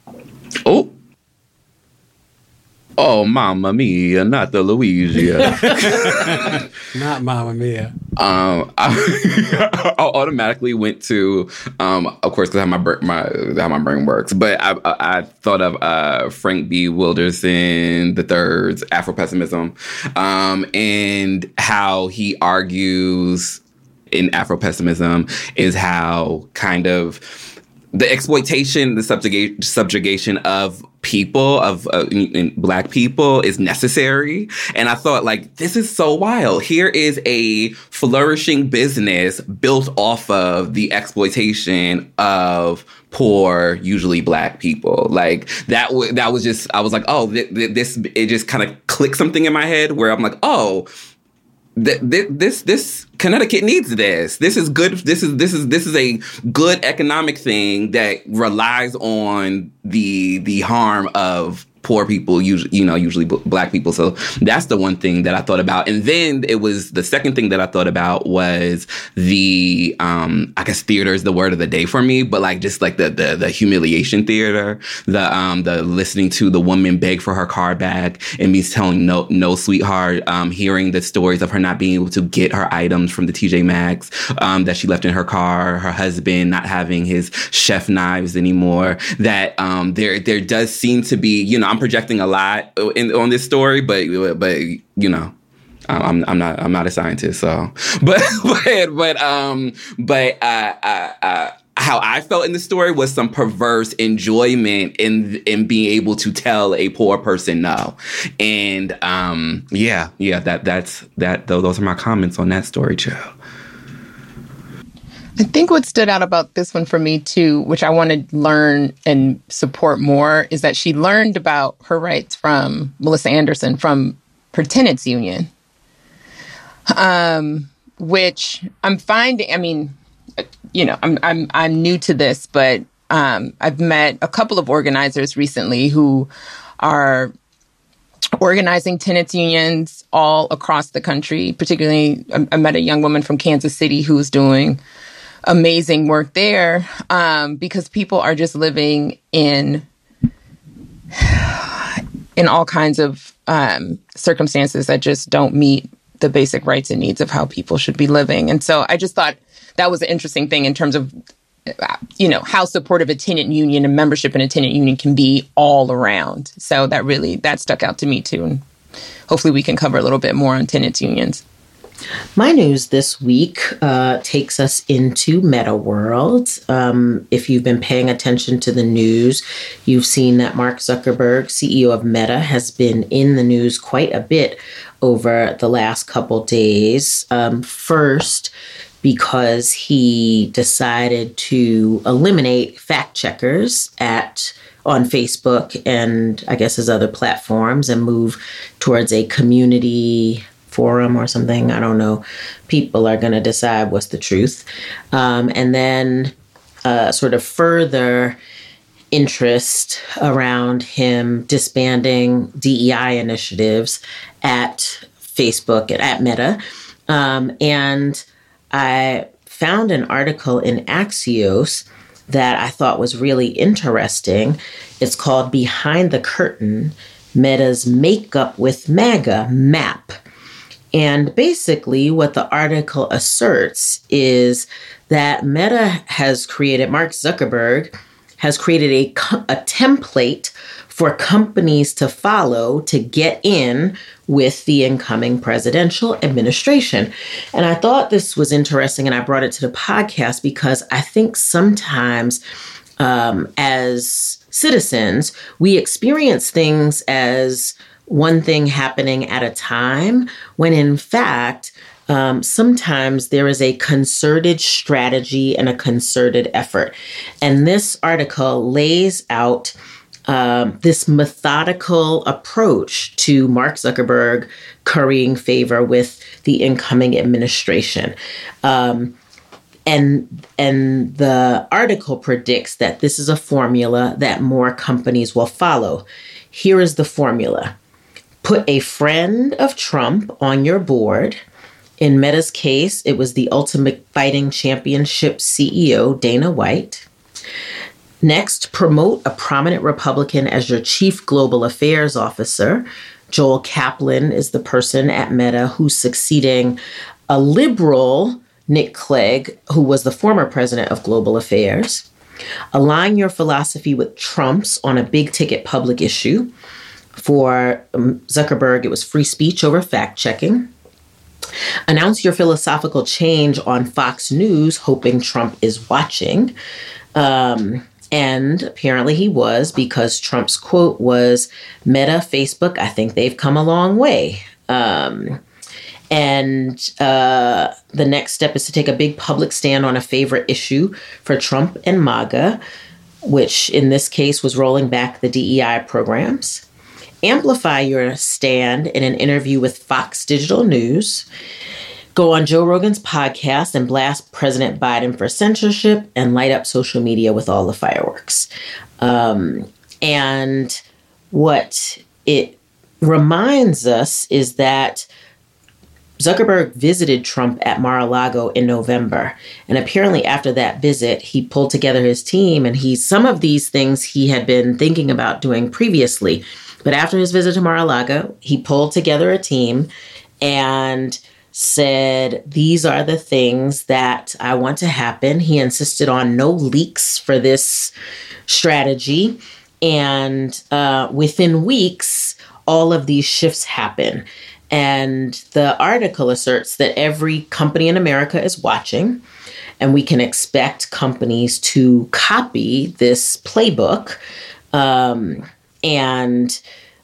Speaker 5: Oh, Mamma Mia, not the Luigi.
Speaker 2: Not Mamma Mia.
Speaker 5: I automatically went to, of course, because how my brain works. But I thought of Frank B. Wilderson III's Afro-Pessimism, and how he argues in Afro-Pessimism is how kind of the exploitation, the subjugation of people, of Black people, is necessary. And I thought, like, this is so wild. Here is a flourishing business built off of the exploitation of poor, usually Black people. Like, that was just, I was like, oh, this, it just kind of clicked something in my head where I'm like, oh, this Connecticut needs this. This is good. This is a good economic thing that relies on the harm of poor people, usually Black people. So that's the one thing that I thought about. And then it was the second thing that I thought about was the, I guess theater is the word of the day for me, but like just like the humiliation theater, the listening to the woman beg for her car back and me telling no sweetheart, hearing the stories of her not being able to get her items from the TJ Maxx that she left in her car, her husband not having his chef knives anymore, that there does seem to be, I'm projecting a lot on this story, but I'm not a scientist, so but how I felt in the story was some perverse enjoyment in being able to tell a poor person no, and those are my comments on that story, child.
Speaker 4: I think what stood out about this one for me, too, which I want to learn and support more, is that she learned about her rights from Melissa Anderson, from her tenants union, which I'm finding, I mean, I'm new to this, but I've met a couple of organizers recently who are organizing tenants unions all across the country. Particularly, I met a young woman from Kansas City who's doing amazing work there, because people are just living in all kinds of circumstances that just don't meet the basic rights and needs of how people should be living. And so I just thought that was an interesting thing in terms of, how supportive a tenant union and membership in a tenant union can be all around. So that stuck out to me too. And hopefully we can cover a little bit more on tenants unions.
Speaker 3: My news this week takes us into Meta World. If you've been paying attention to the news, you've seen that Mark Zuckerberg, CEO of Meta, has been in the news quite a bit over the last couple days. First, because he decided to eliminate fact checkers on Facebook and I guess his other platforms and move towards a community forum or something. I don't know. People are going to decide what's the truth. And then sort of further interest around him disbanding DEI initiatives at Facebook and at Meta. And I found an article in Axios that I thought was really interesting. It's called Behind the Curtain, Meta's Makeup with MAGA Map. And basically what the article asserts is that Meta has created, Mark Zuckerberg has created a template for companies to follow to get in with the incoming presidential administration. And I thought this was interesting, and I brought it to the podcast because I think sometimes as citizens, we experience things as one thing happening at a time, when in fact, sometimes there is a concerted strategy and a concerted effort. And this article lays out this methodical approach to Mark Zuckerberg currying favor with the incoming administration. And the article predicts that this is a formula that more companies will follow. Here is the formula. Put a friend of Trump on your board. In Meta's case, it was the Ultimate Fighting Championship CEO, Dana White. Next, promote a prominent Republican as your chief global affairs officer. Joel Kaplan is the person at Meta who's succeeding a liberal, Nick Clegg, who was the former president of global affairs. Align your philosophy with Trump's on a big ticket public issue. For Zuckerberg, it was free speech over fact checking. Announce your philosophical change on Fox News, hoping Trump is watching. And apparently he was, because Trump's quote was, Meta, Facebook, I think they've come a long way. The next step is to take a big public stand on a favorite issue for Trump and MAGA, which in this case was rolling back the DEI programs. Amplify your stand in an interview with Fox Digital News. Go on Joe Rogan's podcast and blast President Biden for censorship and light up social media with all the fireworks. And what it reminds us is that Zuckerberg visited Trump at Mar-a-Lago in November. And apparently after that visit, he pulled together his team, and some of these things he had been thinking about doing previously. But after his visit to Mar-a-Lago, he pulled together a team and said, these are the things that I want to happen. He insisted on no leaks for this strategy. And within weeks, all of these shifts happen. And the article asserts that every company in America is watching, and we can expect companies to copy this playbook. And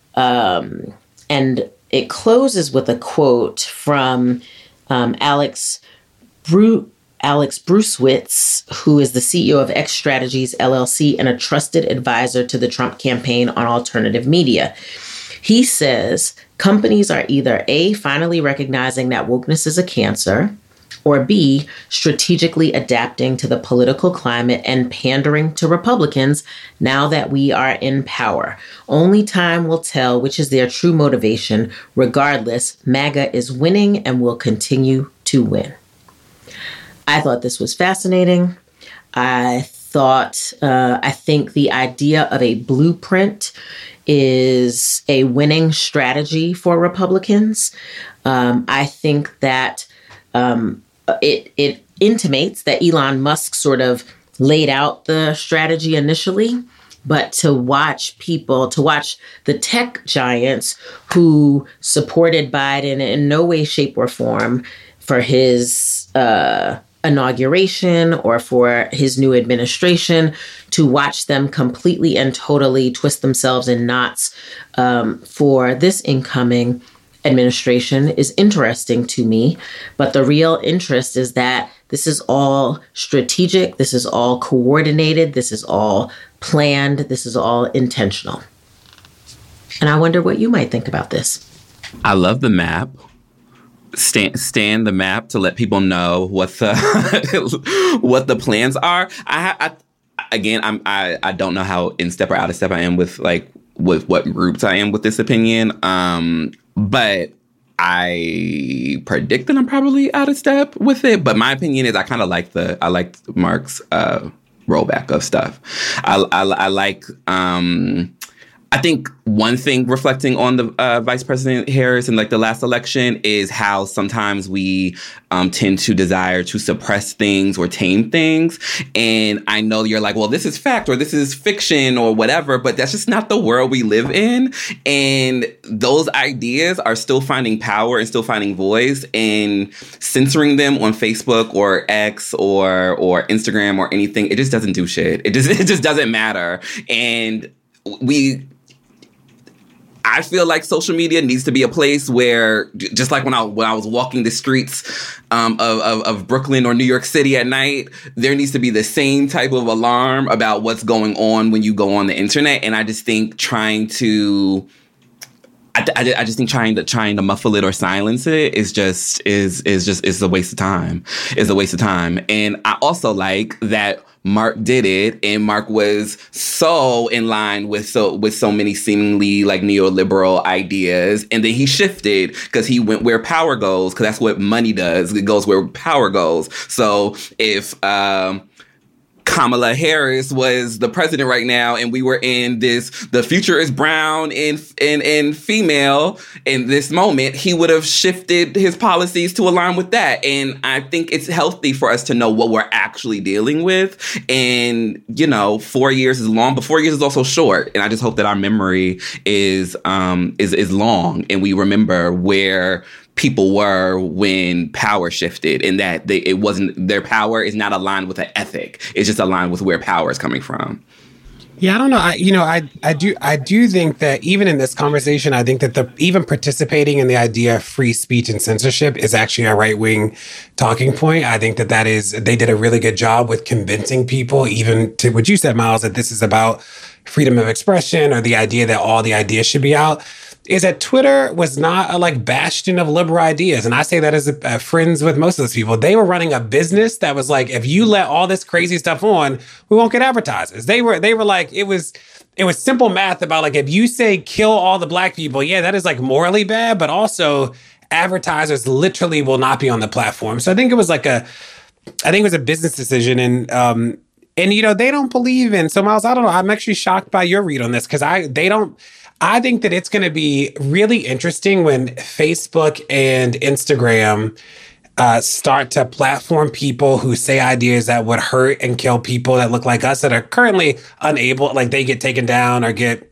Speaker 3: it closes with a quote from Alex Bruesewitz, who is the CEO of X Strategies LLC and a trusted advisor to the Trump campaign on alternative media. He says companies are either A, finally recognizing that wokeness is a cancer, or B, strategically adapting to the political climate and pandering to Republicans now that we are in power. Only time will tell which is their true motivation. Regardless, MAGA is winning and will continue to win. I thought this was fascinating. I think the idea of a blueprint is a winning strategy for Republicans. I think that it intimates that Elon Musk sort of laid out the strategy initially, but to watch the tech giants who supported Biden in no way, shape, or form for his inauguration or for his new administration, to watch them completely and totally twist themselves in knots for this incoming administration is interesting to me. But the real interest is that this is all strategic, this is all coordinated, this is all planned, this is all intentional. And I wonder what you might think about this.
Speaker 5: I love the map. Stand the map to let people know what the what the plans are. I don't know how in step or out of step I am with what groups I am with this opinion. But I predict that I'm probably out of step with it. But my opinion is I like Mark's rollback of stuff. I like. I think one thing reflecting on the Vice President Harris in the last election is how sometimes we tend to desire to suppress things or tame things. And I know you're like, well, this is fact or this is fiction or whatever, but that's just not the world we live in. And those ideas are still finding power and still finding voice, and censoring them on Facebook or X or Instagram or anything, it just doesn't do shit. It just doesn't matter. And I feel like social media needs to be a place where, just like when I was walking the streets of Brooklyn or New York City at night, there needs to be the same type of alarm about what's going on when you go on the internet. And I just think trying to muffle it or silence it is just a waste of time. It's a waste of time. And I also like that Mark did it, and Mark was so in line with so many seemingly like neoliberal ideas, and then he shifted because he went where power goes, because that's what money does. It goes where power goes. So if Kamala Harris was the president right now, and we were in the future is brown and female in this moment, he would have shifted his policies to align with that. And I think it's healthy for us to know what we're actually dealing with. And, 4 years is long, but 4 years is also short. And I just hope that our memory is long, and we remember where people were when power shifted, and that it wasn't, their power is not aligned with an ethic. It's just aligned with where power is coming from.
Speaker 2: Yeah, I don't know. I do think that even in this conversation, I think that even participating in the idea of free speech and censorship is actually a right-wing talking point. I think that they did a really good job with convincing people, even to what you said, Miles, that this is about freedom of expression, or the idea that all the ideas should be out. Is that Twitter was not a bastion of liberal ideas. And I say that as friends with most of those people. They were running a business that was like, if you let all this crazy stuff on, we won't get advertisers. They were like, it was simple math about like, if you say kill all the black people, yeah, that is like morally bad, but also advertisers literally will not be on the platform. So I think it was a business decision. And they don't believe in, so Miles, I don't know. I'm actually shocked by your read on this, because I think that it's going to be really interesting when Facebook and Instagram start to platform people who say ideas that would hurt and kill people that look like us, that are currently unable, like they get taken down or get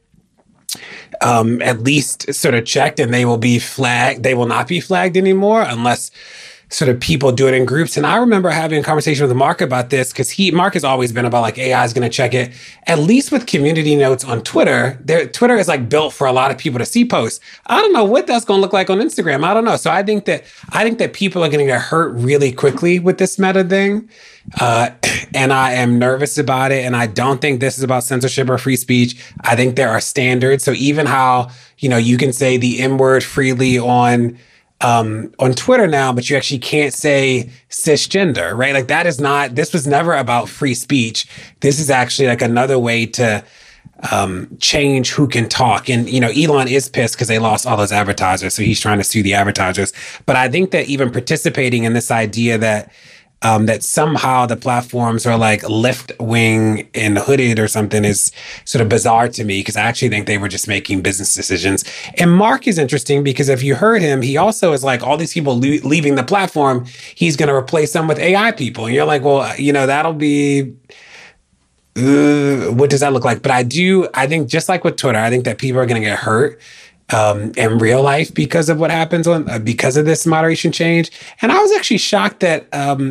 Speaker 2: at least sort of checked, and they will be flagged. They will not be flagged anymore unless sort of people do it in groups. And I remember having a conversation with Mark about this, because Mark has always been about like AI is going to check it. At least with community notes on Twitter, Twitter is like built for a lot of people to see posts. I don't know what that's going to look like on Instagram. I don't know. So I think that people are going to get hurt really quickly with this meta thing. And I am nervous about it. And I don't think this is about censorship or free speech. I think there are standards. So even how, you can say the N word freely on Twitter now, but you actually can't say cisgender, right? Like this was never about free speech. This is actually like another way to change who can talk. And, Elon is pissed because they lost all those advertisers. So he's trying to sue the advertisers. But I think that even participating in this idea that somehow the platforms are like left-wing and hooded or something is sort of bizarre to me, because I actually think they were just making business decisions. And Mark is interesting because if you heard him, he also is like, all these people leaving the platform, he's going to replace them with AI people. And you're like, well, that'll be... what does that look like? But I think just like with Twitter, I think that people are going to get hurt in real life because of what happens because of this moderation change. And I was actually shocked that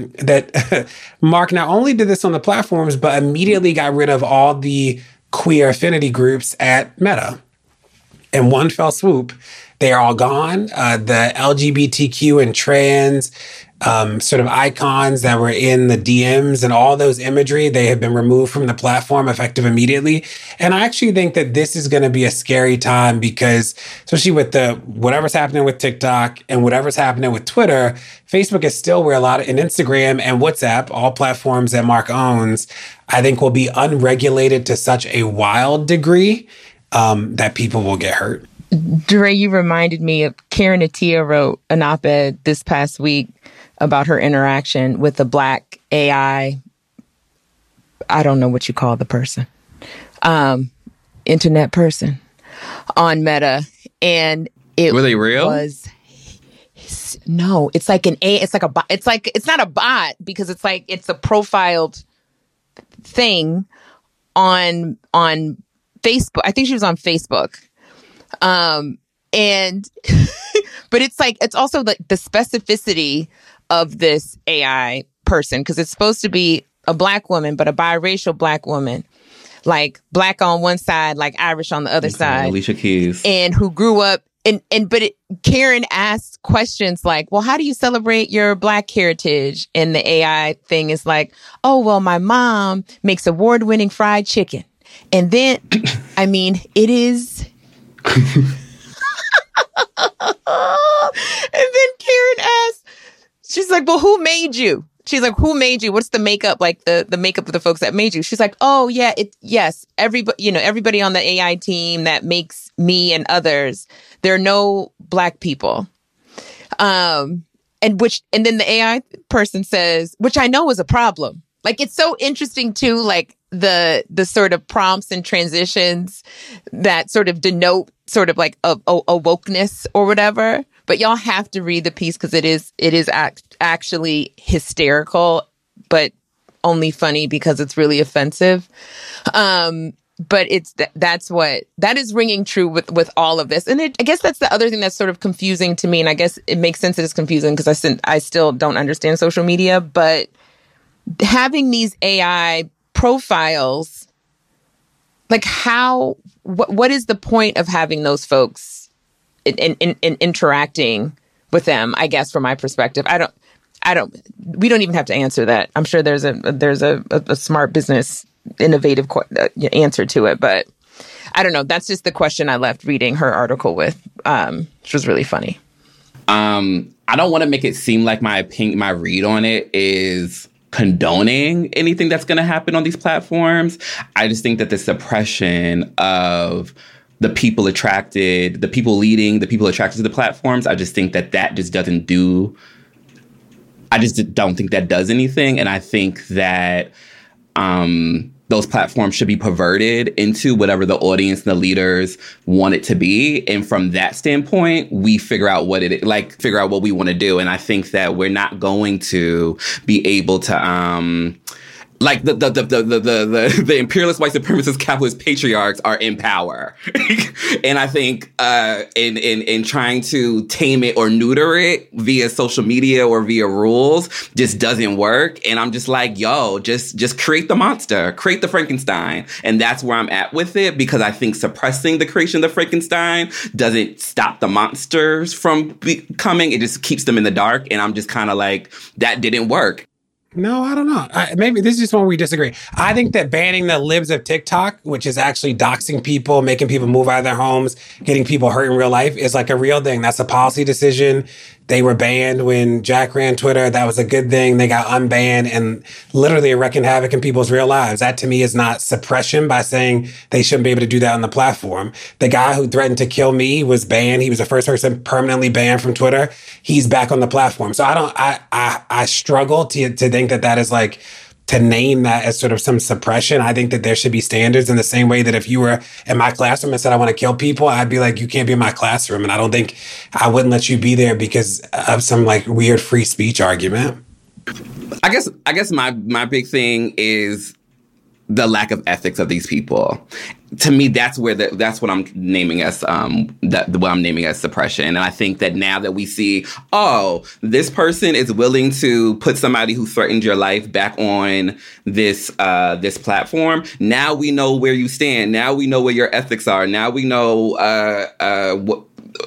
Speaker 2: Mark not only did this on the platforms, but immediately got rid of all the queer affinity groups at Meta. In one fell swoop, they are all gone. The LGBTQ and trans sort of icons that were in the DMs and all those imagery, they have been removed from the platform effective immediately. And I actually think that this is going to be a scary time, because especially with whatever's happening with TikTok and whatever's happening with Twitter, Facebook is still where and Instagram and WhatsApp, all platforms that Mark owns, I think will be unregulated to such a wild degree that people will get hurt.
Speaker 4: Dre, you reminded me of Karen Attiah wrote an op-ed this past week about her interaction with the Black AI, I don't know what you call the person, internet person on Meta. And it
Speaker 5: were they real?
Speaker 4: No, it's like it's like a bot. It's not a bot, because it's a profiled thing on Facebook. I think she was on Facebook. And but it's also like the specificity of this AI person, because it's supposed to be a Black woman, but a biracial Black woman. like Black on one side, like Irish on the other side.
Speaker 5: Alicia Keys.
Speaker 4: And who grew up Karen asked questions like, well, how do you celebrate your Black heritage? And the AI thing is like, oh, well, my mom makes award-winning fried chicken. And then, I mean, it is. And then Karen asked, she's like, well, who made you? She's like, who made you? What's the makeup, like the makeup of the folks that made you? She's like, oh, yeah, yes. Everybody on the AI team that makes me and others, there are no Black people. And then the AI person says, which I know is a problem. Like, it's so interesting too, like the sort of prompts and transitions that sort of denote sort of like a wokeness or whatever. But y'all have to read the piece because it is actually hysterical, but only funny because it's really offensive. But that is ringing true with all of this. And I guess that's the other thing that's sort of confusing to me. And I guess it makes sense that it's confusing because I still don't understand social media. But having these AI profiles, like what is the point of having those folks in interacting with them? I guess from my perspective, we don't even have to answer that. I'm sure there's a smart business innovative answer to it, but I don't know. That's just the question I left reading her article with, which was really funny.
Speaker 5: I don't want to make it seem like my read on it is condoning anything that's going to happen on these platforms. I just think that the suppression of the people attracted, the people leading, the people attracted to the platforms, I just think that just doesn't do, I just don't think that does anything. And I think that those platforms should be perverted into whatever the audience and the leaders want it to be. And from that standpoint, we figure out what we want to do. And I think that we're not going to be able to, like the imperialist, white supremacist, capitalist patriarchs are in power. And I think in trying to tame it or neuter it via social media or via rules just doesn't work. And I'm just like, yo, just create the monster, create the Frankenstein. And that's where I'm at with it, because I think suppressing the creation of the Frankenstein doesn't stop the monsters from coming. It just keeps them in the dark. And I'm just kind of like, that didn't work.
Speaker 2: No, I don't know. Maybe this is just one we disagree. I think that banning the libs of TikTok, which is actually doxing people, making people move out of their homes, getting people hurt in real life, is like a real thing. That's a policy decision. They were banned when Jack ran Twitter. That was a good thing. They got unbanned and literally wreaking havoc in people's real lives. That to me is not suppression by saying they shouldn't be able to do that on the platform. The guy who threatened to kill me was banned. He was the first person permanently banned from Twitter. He's back on the platform. So I struggle to think that is like, to name that as sort of some suppression. I think that there should be standards in the same way that if you were in my classroom and said, I want to kill people, I'd be like, you can't be in my classroom. And I don't think I wouldn't let you be there because of some like weird free speech argument.
Speaker 5: I guess my big thing is the lack of ethics of these people. To me, that's what I'm naming as what I'm naming as suppression. And I think that now that we see, oh, this person is willing to put somebody who threatened your life back on this platform. Now we know where you stand. Now we know where your ethics are. Now we know what.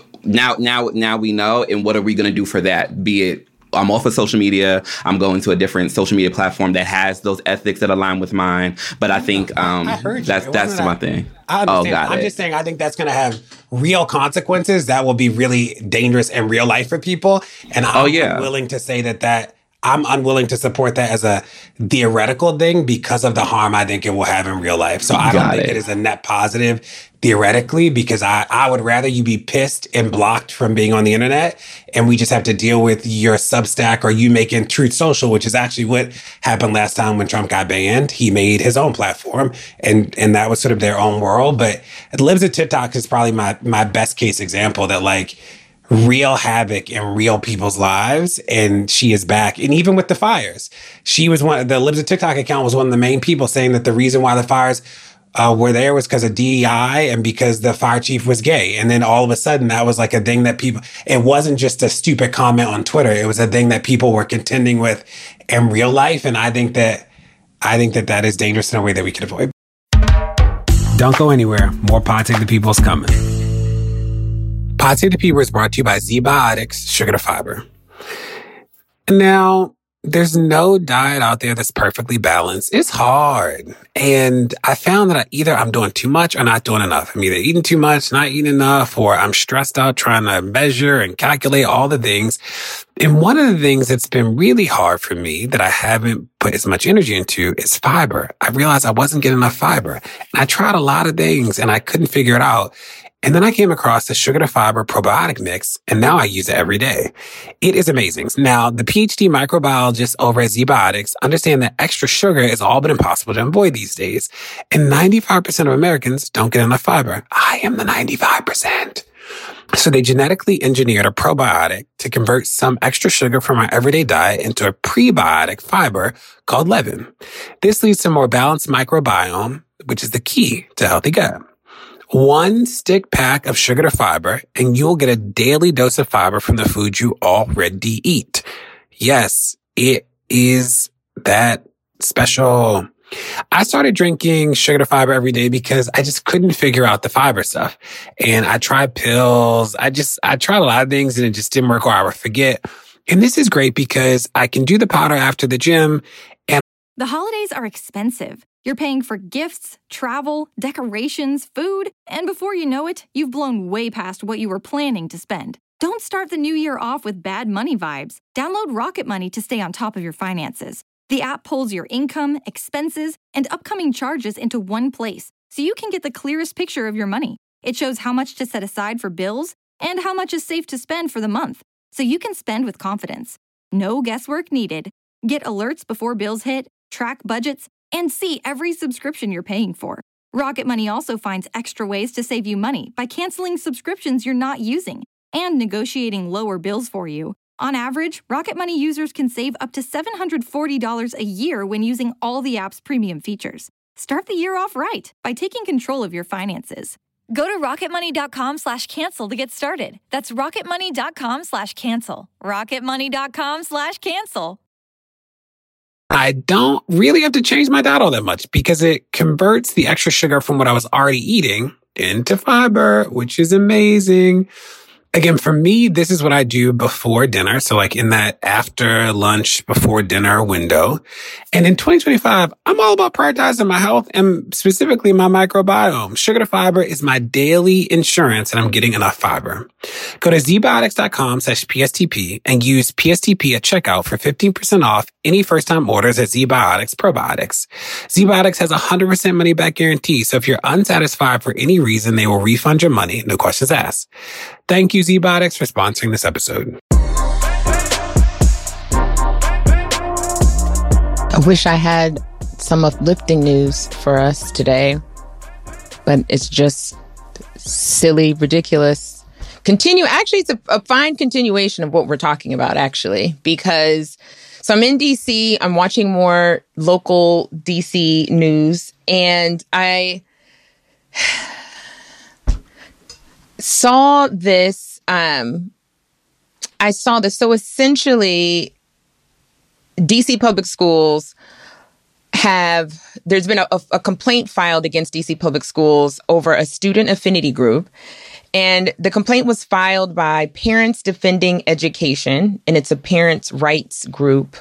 Speaker 5: Now we know. And what are we going to do for that? Be it, I'm off of social media. I'm going to a different social media platform that has those ethics that align with mine. But I think that's my thing.
Speaker 2: I understand. I'm just saying I think that's going to have real consequences that will be really dangerous in real life for people. And I'm unwilling to say that I'm unwilling to support that as a theoretical thing because of the harm I think it will have in real life. So I don't think it is a net positive theoretically, because I would rather you be pissed and blocked from being on the internet and we just have to deal with your Substack or you making Truth Social, which is actually what happened last time when Trump got banned. He made his own platform and that was sort of their own world. But Libs of TikTok is probably my best case example that like real havoc in real people's lives. And she is back. And even with the fires, she was the Libs of TikTok account was one of the main people saying that the reason why the fires were there was because of DEI and because the fire chief was gay. And then all of a sudden that was like a thing that it wasn't just a stupid comment on Twitter. It was a thing that people were contending with in real life. And I think that is dangerous in a way that we can avoid. Don't go anywhere. More Pod Save the People is coming. Pod Save the People is brought to you by ZBiotics Sugar to Fiber. Now, there's no diet out there that's perfectly balanced. It's hard. And I found that either I'm doing too much or not doing enough. I'm either eating too much, not eating enough, or I'm stressed out trying to measure and calculate all the things. And one of the things that's been really hard for me that I haven't put as much energy into is fiber. I realized I wasn't getting enough fiber. And I tried a lot of things and I couldn't figure it out. And then I came across the Sugar to Fiber probiotic mix, and now I use it every day. It is amazing. Now, the PhD microbiologists over at ZBiotics understand that extra sugar is all but impossible to avoid these days. And 95% of Americans don't get enough fiber. I am the 95%. So they genetically engineered a probiotic to convert some extra sugar from our everyday diet into a prebiotic fiber called lecithin. This leads to a more balanced microbiome, which is the key to healthy gut. 1 stick pack of Sugar to Fiber, and you'll get a daily dose of fiber from the food you already eat. Yes, it is that special. I started drinking Sugar to Fiber every day because I just couldn't figure out the fiber stuff. And I tried pills. I tried a lot of things and it just didn't work, or I would forget. And this is great because I can do the powder after the gym.
Speaker 1: The holidays are expensive. You're paying for gifts, travel, decorations, food, and before you know it, you've blown way past what you were planning to spend. Don't start the new year off with bad money vibes. Download Rocket Money to stay on top of your finances. The app pulls your income, expenses, and upcoming charges into one place, so you can get the clearest picture of your money. It shows how much to set aside for bills and how much is safe to spend for the month, so you can spend with confidence. No guesswork needed. Get alerts before bills hit, track budgets, and see every subscription you're paying for. Rocket Money also finds extra ways to save you money by canceling subscriptions you're not using and negotiating lower bills for you. On average, Rocket Money users can save up to $740 a year when using all the app's premium features. Start the year off right by taking control of your finances. Go to rocketmoney.com/cancel to get started. That's rocketmoney.com/cancel. rocketmoney.com/cancel.
Speaker 2: I don't really have to change my diet all that much because it converts the extra sugar from what I was already eating into fiber, which is amazing. Again, for me, this is what I do before dinner. So like in that after lunch, before dinner window. And in 2025, I'm all about prioritizing my health and specifically my microbiome. Sugar to Fiber is my daily insurance and I'm getting enough fiber. Go to zbiotics.com/PSTP and use PSTP at checkout for 15% off any first time orders at ZBiotics Probiotics. ZBiotics has a 100% money back guarantee. So if you're unsatisfied for any reason, they will refund your money. No questions asked. Thank you, ZBiotics, for sponsoring this episode.
Speaker 4: I wish I had some uplifting news for us today, but it's just silly, ridiculous. Actually, it's a fine continuation of what we're talking about, actually, because so I'm in DC, I'm watching more local DC news, and I saw this. So essentially, DC public schools there's been a complaint filed against DC public schools over a student affinity group. And the complaint was filed by Parents Defending Education, and it's a parents' rights group.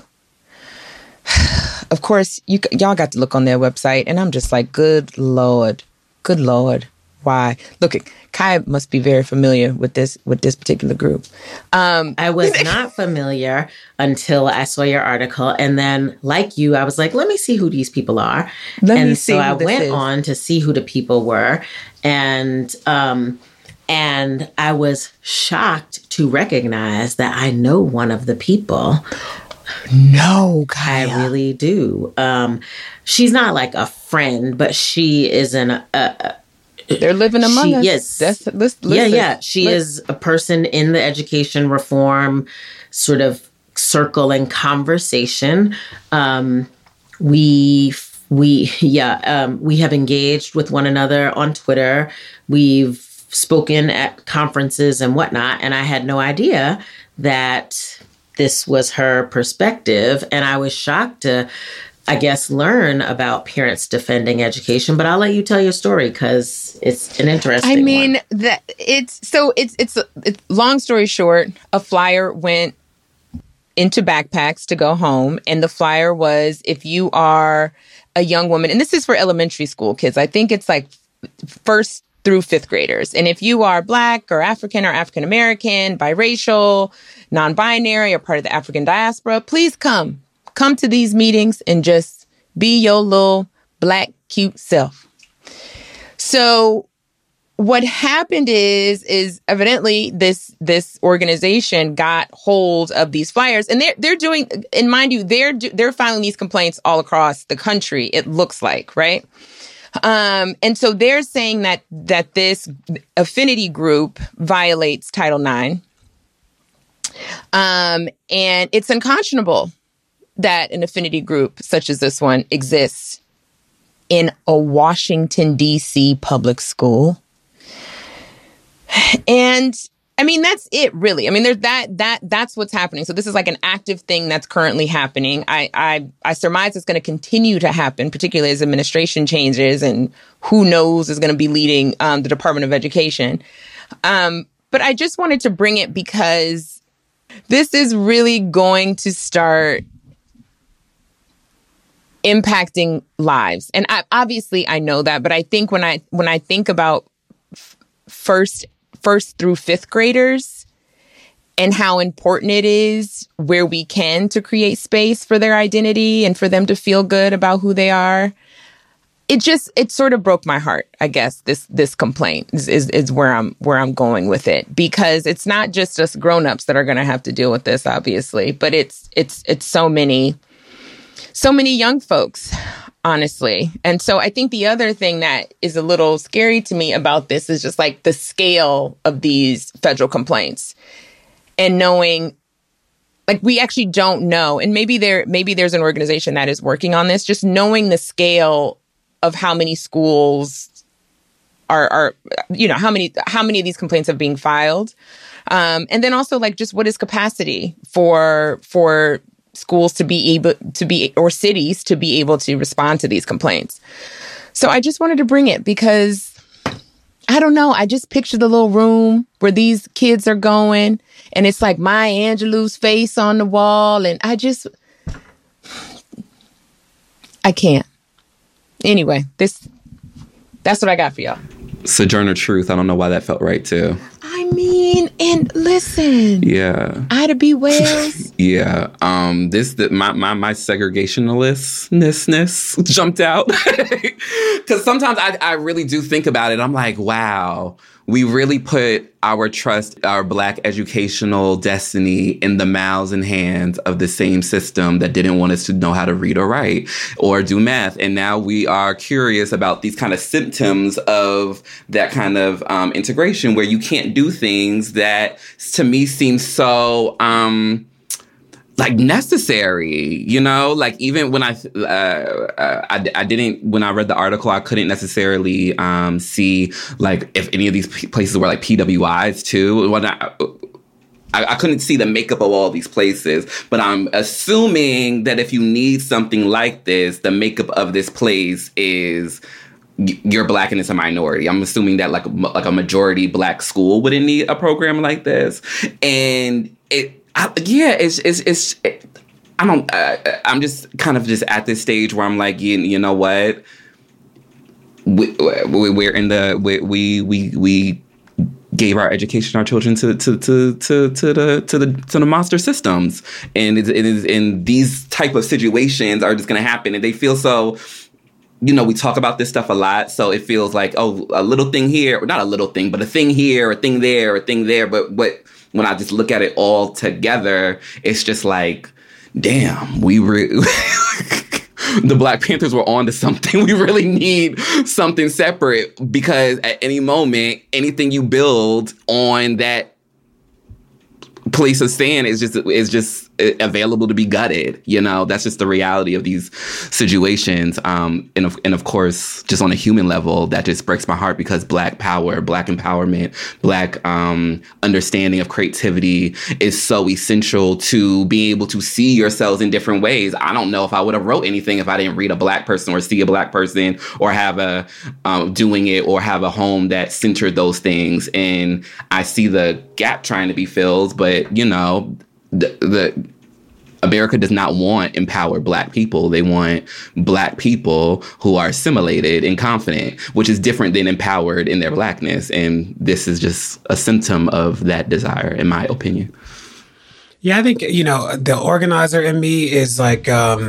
Speaker 4: Of course, y'all got to look on their website, and I'm just like, good Lord. Why? Look, Kai must be very familiar with this particular group.
Speaker 3: I was not familiar until I saw your article, and then, like you, I was like, "Let me see who these people are." So I went on to see who the people were, and I was shocked to recognize that I know one of the people.
Speaker 4: No, Kaya.
Speaker 3: I really do. She's not like a friend, but she is
Speaker 4: they're living among us.
Speaker 3: Yes. She is a person in the education reform sort of circle and conversation. We have engaged with one another on Twitter. We've spoken at conferences and whatnot, and I had no idea that this was her perspective. And I was shocked to I guess, learn about parents defending education, but I'll let you tell your story because it's an interesting one.
Speaker 4: It's long story short, a flyer went into backpacks to go home. And the flyer was, if you are a young woman, and this is for elementary school kids, I think it's like first through fifth graders. And if you are Black or African American, biracial, non-binary, or part of the African diaspora, please come to these meetings and just be your little Black cute self. So what happened is evidently this organization got hold of these flyers, and they're doing, and mind you, they're filing these complaints all across the country. It looks like, right? And so they're saying that this affinity group violates Title IX, and it's unconscionable that an affinity group such as this one exists in a Washington, D.C. public school. And I mean, that's it, really. I mean, there's that's what's happening. So this is like an active thing that's currently happening. I surmise it's going to continue to happen, particularly as administration changes, and who knows is going to be leading the Department of Education. But I just wanted to bring it because this is really going to start impacting lives. And obviously I know that, but I think when I think about first through fifth graders and how important it is where we can to create space for their identity and for them to feel good about who they are, it sort of broke my heart, I guess. This complaint is where I'm going with it, because it's not just us grown-ups that are going to have to deal with this, obviously, but it's so many young folks, honestly. And so I think the other thing that is a little scary to me about this is just like the scale of these federal complaints, and knowing, like, we actually don't know. And maybe there's an organization that is working on this, just knowing the scale of how many schools are how many of these complaints are being filed. And then also, like, just what is capacity for schools to be able to be, or cities to be able to respond to these complaints. So I just wanted to bring it because, I don't know, I just picture the little room where these kids are going, and it's like Maya Angelou's face on the wall, and I can't. Anyway, that's what I got for y'all.
Speaker 5: Sojourner Truth. I don't know why that felt right too.
Speaker 4: I mean, and listen.
Speaker 5: Yeah.
Speaker 4: Ida B. Wells.
Speaker 5: Yeah. My segregationalistness jumped out. Because sometimes I really do think about it. I'm like, wow, we really put our trust, our Black educational destiny in the mouths and hands of the same system that didn't want us to know how to read or write or do math. And now we are curious about these kind of symptoms of that kind of integration, where you can't do things that, to me, seem so like necessary, you know, like even when I didn't, when I read the article, I couldn't necessarily see like if any of these places were like PWIs too. When I couldn't see the makeup of all these places, but I'm assuming that if you need something like this, the makeup of this place is you're Black and it's a minority. I'm assuming that like a majority Black school wouldn't need a program like this, and I'm just kind of just at this stage where I'm like, you know what? We're in the we gave our education, our children to the monster systems, and and these type of situations are just going to happen, and they feel so. You know, we talk about this stuff a lot, so it feels like, oh, a little thing here, or not a little thing, but a thing here, a thing there, a thing there, but when I just look at it all together, it's just like, damn, the Black Panthers were on to something. We really need something separate, because at any moment, anything you build on that place of stand is just available to be gutted. You know, that's just the reality of these situations. And of course, just on a human level, that just breaks my heart, because Black power, Black empowerment, Black understanding of creativity is so essential to being able to see yourselves in different ways. I don't know if I would have wrote anything if I didn't read a Black person or see a Black person or have a doing it or have a home that centered those things. And I see the gap trying to be filled, but you know, the America does not want empowered Black people. They want Black people who are assimilated and confident, which is different than empowered in their Blackness. And this is just a symptom of that desire, in my opinion.
Speaker 2: Yeah, I think, you know, the organizer in me is like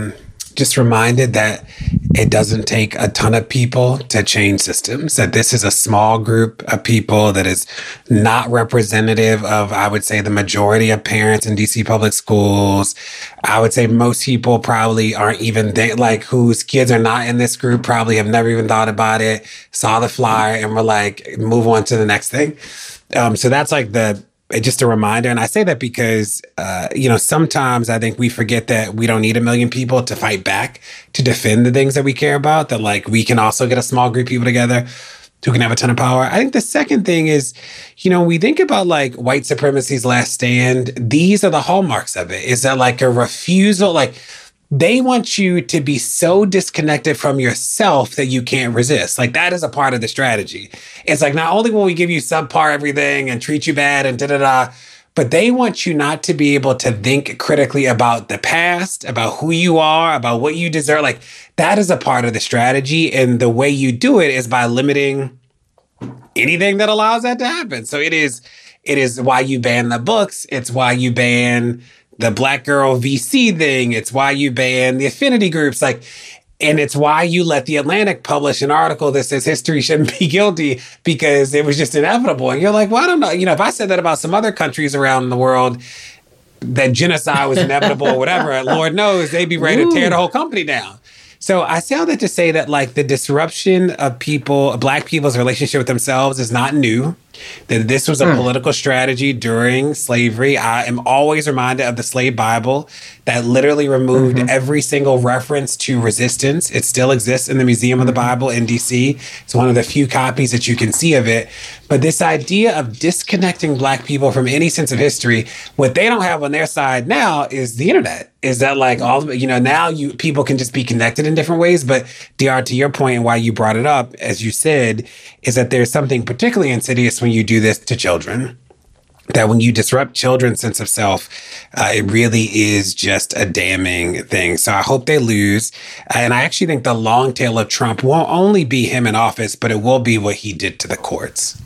Speaker 2: just reminded that it doesn't take a ton of people to change systems, that this is a small group of people that is not representative of, I would say, the majority of parents in DC public schools. I would say most people probably aren't even like whose kids are not in this group probably have never even thought about it, saw the flyer and were like, move on to the next thing. So that's like just a reminder. And I say that because, you know, sometimes I think we forget that we don't need 1 million people to fight back, to defend the things that we care about, that like we can also get a small group of people together who can have a ton of power. I think the second thing is, you know, when we think about like white supremacy's last stand, these are the hallmarks of it, is that like a refusal, like they want you to be so disconnected from yourself that you can't resist. Like that is a part of the strategy. It's like, not only will we give you subpar everything and treat you bad and da-da-da, but they want you not to be able to think critically about the past, about who you are, about what you deserve. Like that is a part of the strategy. And the way you do it is by limiting anything that allows that to happen. So it is why you ban the books. It's why you ban the Black girl VC thing. It's why you ban the affinity groups. Like, and it's why you let The Atlantic publish an article that says history shouldn't be guilty, because it was just inevitable. And you're like, well, I don't know. You know, if I said that about some other countries around the world, that genocide was inevitable or whatever, Lord knows they'd be ready to tear the whole company down. So I say all that to say that like the disruption of Black people's relationship with themselves is not new. That this was a political strategy during slavery. I am always reminded of the slave Bible that literally removed every single reference to resistance. It still exists in the Museum of the Bible in DC. It's one of the few copies that you can see of it. But this idea of disconnecting Black people from any sense of history, what they don't have on their side now is the internet. Is that like all, you know, now people can just be connected in different ways. But DR, to your point and why you brought it up, as you said, is that there's something particularly insidious when you do this to children. That when you disrupt children's sense of self, it really is just a damning thing. So I hope they lose. And I actually think the long tail of Trump won't only be him in office, but it will be what he did to the courts.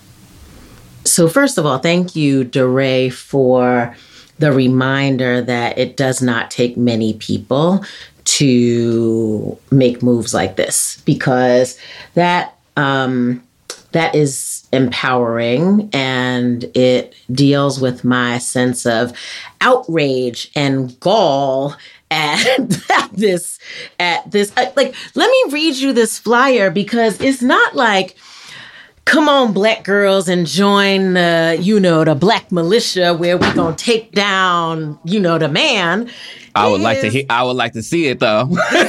Speaker 3: So first of all, thank you, DeRay, for the reminder that it does not take many people to make moves like this, because that is empowering, and it deals with my sense of outrage and gall at this. Like, let me read you this flyer, because it's not like, come on, Black girls, and join the Black militia where we're gonna take down, the man. I would
Speaker 5: like to see it though.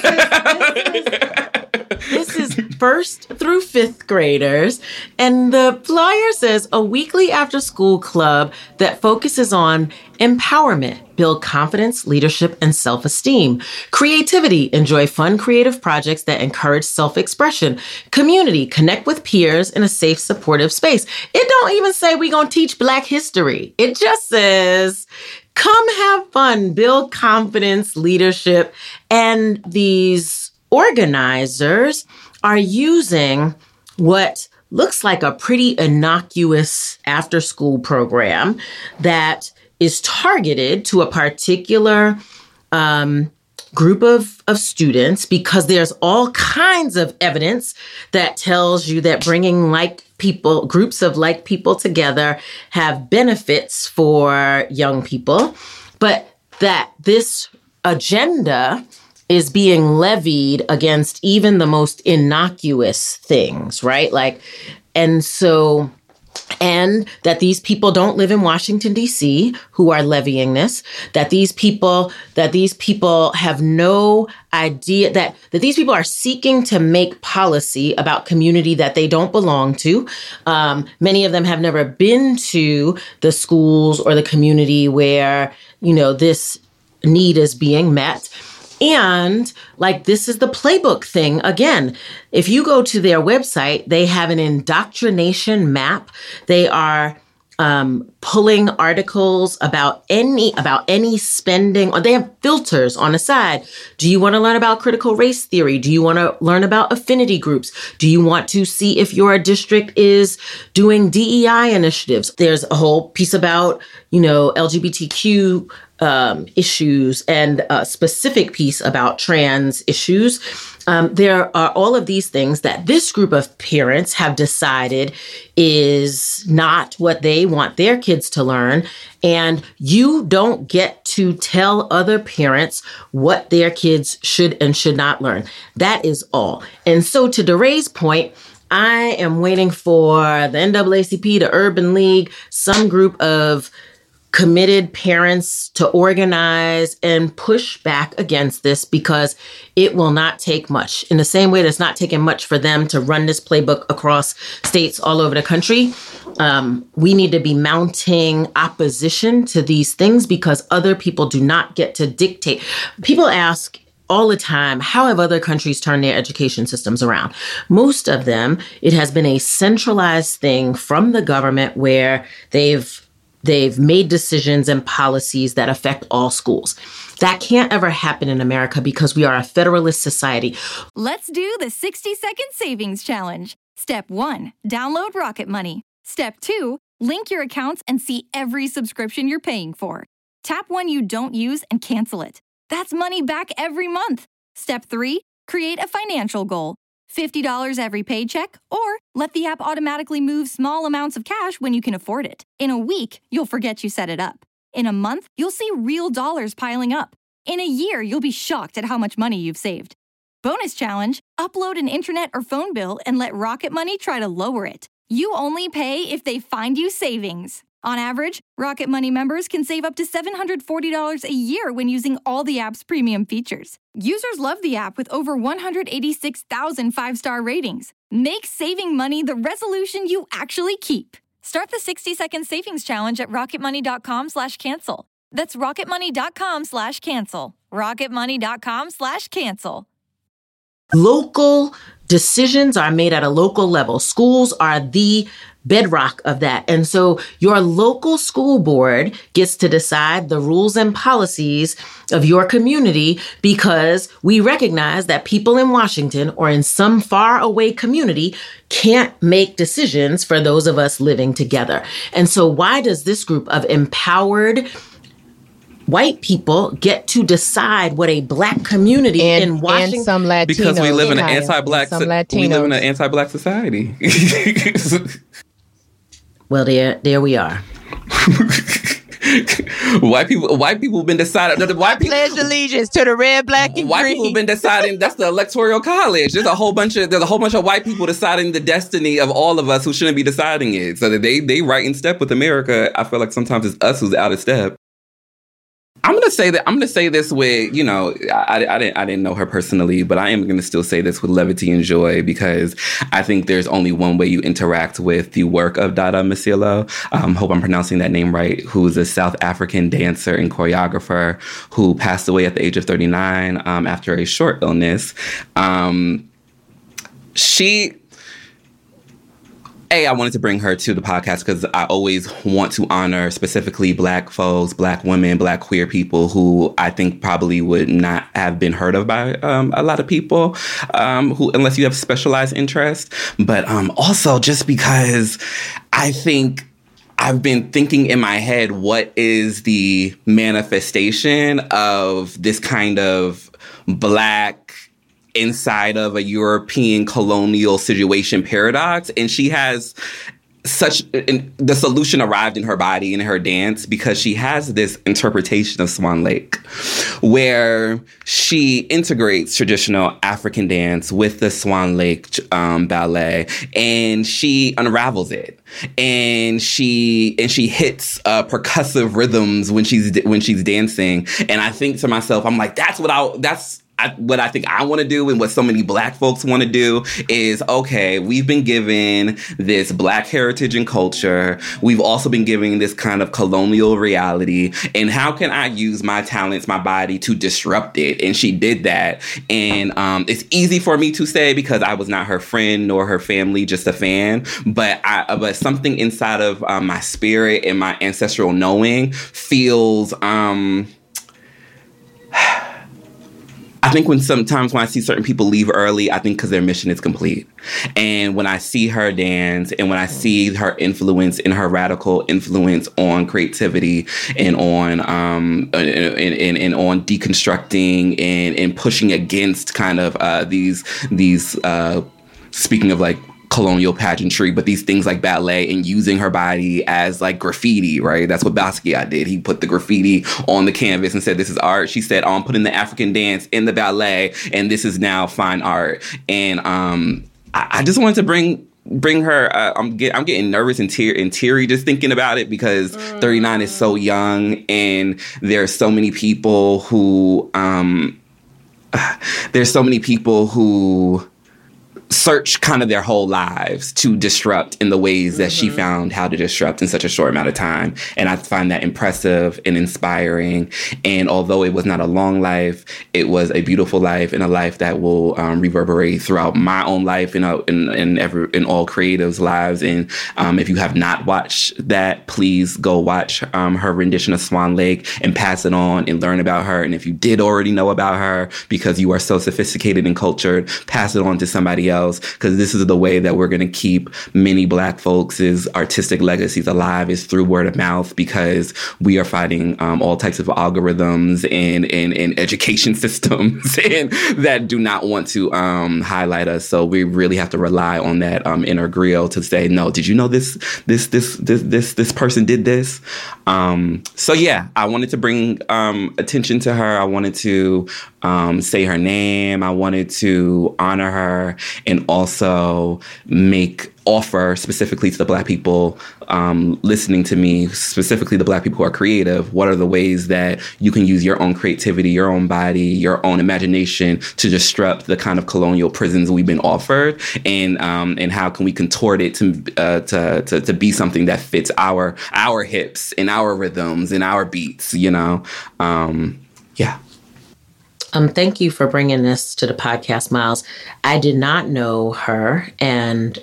Speaker 3: This is first through fifth graders, and the flyer says a weekly after-school club that focuses on empowerment, build confidence, leadership, and self-esteem. Creativity, enjoy fun, creative projects that encourage self-expression. Community, connect with peers in a safe, supportive space. It don't even say we're going to teach Black history. It just says, come have fun, build confidence, leadership, and these organizers are using what looks like a pretty innocuous after-school program that is targeted to a particular group of students, because there's all kinds of evidence that tells you that bringing groups of like people together have benefits for young people, but that this agenda is being levied against even the most innocuous things, right? And so and that these people don't live in Washington, D.C., who are levying this, that these people have no idea, that these people are seeking to make policy about community that they don't belong to. Many of them have never been to the schools or the community where, this need is being met. And this is the playbook thing. Again, if you go to their website, they have an indoctrination map. They are pulling articles about any spending, or they have filters on the side. Do you want to learn about critical race theory? Do you want to learn about affinity groups? Do you want to see if your district is doing DEI initiatives? There's a whole piece about, LGBTQ issues, and a specific piece about trans issues. There are all of these things that this group of parents have decided is not what they want their kids to learn. And you don't get to tell other parents what their kids should and should not learn. That is all. And so to DeRay's point, I am waiting for the NAACP, the Urban League, some group of committed parents to organize and push back against this, because it will not take much. In the same way that's not taking much for them to run this playbook across states all over the country, we need to be mounting opposition to these things, because other people do not get to dictate. People ask all the time, how have other countries turned their education systems around? Most of them, it has been a centralized thing from the government where they've made decisions and policies that affect all schools. That can't ever happen in America because we are a federalist society.
Speaker 1: Let's do the 60-second savings challenge. Step 1, download Rocket Money. Step 2, link your accounts and see every subscription you're paying for. Tap one you don't use and cancel it. That's money back every month. Step 3, create a financial goal. $50 every paycheck, or let the app automatically move small amounts of cash when you can afford it. In a week, you'll forget you set it up. In a month, you'll see real dollars piling up. In a year, you'll be shocked at how much money you've saved. Bonus challenge, upload an internet or phone bill and let Rocket Money try to lower it. You only pay if they find you savings. On average, Rocket Money members can save up to $740 a year when using all the app's premium features. Users love the app with over 186,000 five-star ratings. Make saving money the resolution you actually keep. Start the 60-second savings challenge at rocketmoney.com/cancel. That's rocketmoney.com/cancel. rocketmoney.com/cancel.
Speaker 3: Local decisions are made at a local level. Schools are the bedrock of that. And so your local school board gets to decide the rules and policies of your community, because we recognize that people in Washington or in some far away community can't make decisions for those of us living together. And so why does this group of empowered white people get to decide what a Black community in Washington,
Speaker 4: and some Latinos,
Speaker 5: because we live in an anti-Black society.
Speaker 3: Well, there we are.
Speaker 5: White people have been deciding.
Speaker 4: Pledge allegiance to the red, black, and
Speaker 5: white
Speaker 4: green.
Speaker 5: people have been deciding. That's the electoral college. There's a whole bunch of white people deciding the destiny of all of us who shouldn't be deciding it. So that they right in step with America. I feel like sometimes it's us who's out of step. I'm gonna say this with, I didn't know her personally, but I am gonna still say this with levity and joy, because I think there's only one way you interact with the work of Dada Masilo. Hope I'm pronouncing that name right. Who's a South African dancer and choreographer who passed away at the age of 39 after a short illness. I wanted to bring her to the podcast because I always want to honor specifically Black folks, Black women, Black queer people who I think probably would not have been heard of by a lot of people, who, unless you have specialized interest. But also just because I think I've been thinking in my head, what is the manifestation of this kind of Black inside of a European colonial situation paradox? And she has the solution arrived in her body and her dance because she has this interpretation of Swan Lake where she integrates traditional African dance with the Swan Lake ballet, and she unravels it, and she hits percussive rhythms when she's dancing. And I think to myself, I'm like, what I think I want to do, and what so many Black folks want to do, is, okay, we've been given this Black heritage and culture. We've also been given this kind of colonial reality. And how can I use my talents, my body, to disrupt it? And she did that. And it's easy for me to say because I was not her friend nor her family, just a fan. But something inside of my spirit and my ancestral knowing feels... I think sometimes when I see certain people leave early, I think because their mission is complete. And when I see her dance, and when I see her influence and her radical influence on creativity and on and on deconstructing and pushing against kind of these speaking of like colonial pageantry, but these things like ballet, and using her body as like graffiti, right? That's what Basquiat did. He put the graffiti on the canvas and said, this is art. She said, I'm putting the African dance in the ballet, and this is now fine art. And I just wanted to bring her. I'm getting nervous and teary just thinking about it, because 39 is so young, and there's so many people who search kind of their whole lives to disrupt in the ways that she found how to disrupt in such a short amount of time. And I find that impressive and inspiring. And although it was not a long life, it was a beautiful life, and a life that will reverberate throughout my own life and in all creatives' lives. And if you have not watched that, please go watch her rendition of Swan Lake and pass it on and learn about her. And if you did already know about her because you are so sophisticated and cultured, pass it on to somebody else, because this is the way that we're going to keep many Black folks' artistic legacies alive, is through word of mouth, because we are fighting all types of algorithms and education systems and that do not want to highlight us. So we really have to rely on that inner grill to say, no, did you know this person did this? So yeah, I wanted to bring attention to her. I wanted to say her name. I wanted to honor her, and also offer specifically to the Black people listening to me, specifically the Black people who are creative, what are the ways that you can use your own creativity, your own body, your own imagination to disrupt the kind of colonial prisons we've been offered, and how can we contort it to be something that fits our hips and our rhythms and our beats, you know? Yeah.
Speaker 3: Thank you for bringing this to the podcast, Miles. I did not know her, and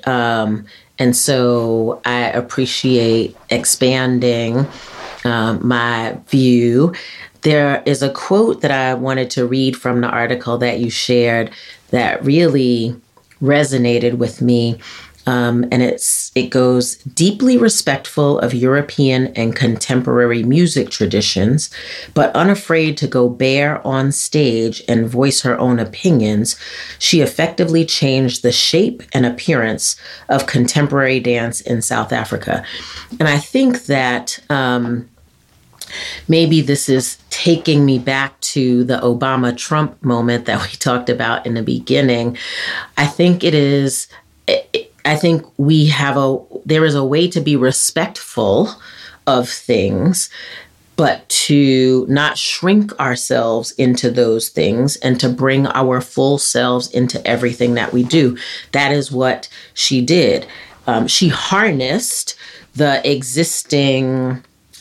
Speaker 3: so I appreciate expanding my view. There is a quote that I wanted to read from the article that you shared that really resonated with me. And it goes, deeply respectful of European and contemporary music traditions, but unafraid to go bare on stage and voice her own opinions, she effectively changed the shape and appearance of contemporary dance in South Africa. And I think that maybe this is taking me back to the Obama-Trump moment that we talked about in the beginning. I think it is... I think there is a way to be respectful of things, but to not shrink ourselves into those things and to bring our full selves into everything that we do. That is what she did. She harnessed the existing,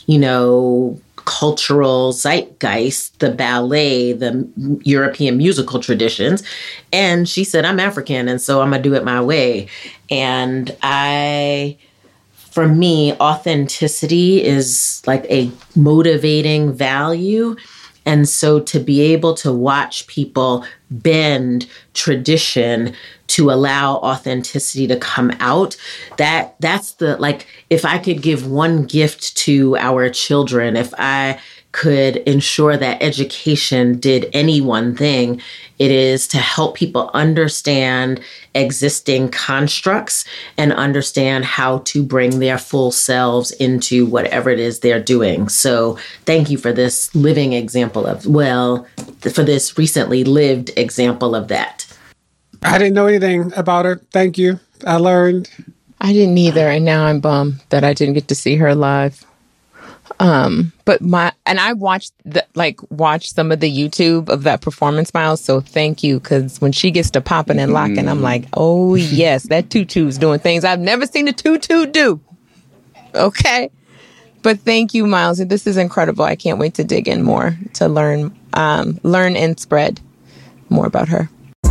Speaker 3: cultural zeitgeist, the ballet, the European musical traditions. And she said, I'm African, and so I'm going to do it my way. And for me, authenticity is like a motivating value. And so to be able to watch people bend tradition to allow authenticity to come out, that's if I could give one gift to our children, if I could ensure that education did any one thing, it is to help people understand existing constructs and understand how to bring their full selves into whatever it is they're doing. So thank you for this living example of, for this recently lived example of that.
Speaker 2: I didn't know anything about her. Thank you. I learned.
Speaker 4: I didn't either, and now I'm bummed that I didn't get to see her live. But I watched some of the YouTube of that performance, Miles. So thank you, because when she gets to popping and locking, I'm like, oh yes, that tutu's doing things I've never seen a tutu do. Okay, but thank you, Miles. This is incredible. I can't wait to dig in more to learn and spread more about her.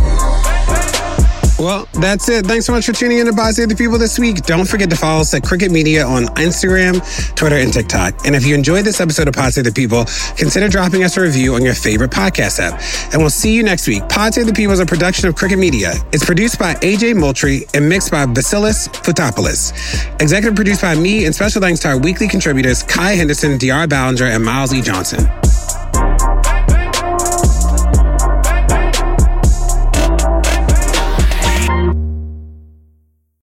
Speaker 2: Well, that's it. Thanks so much for tuning in to Pod Save the People this week. Don't forget to follow us at Crooked Media on Instagram, Twitter, and TikTok. And if you enjoyed this episode of Pod Save the People, consider dropping us a review on your favorite podcast app. And we'll see you next week. Pod Save the People is a production of Crooked Media. It's produced by AJ Moultrie and mixed by Basilis Foutopoulos. Executive produced by me, and special thanks to our weekly contributors, Kai Henderson, DR Ballinger, and Miles E. Johnson.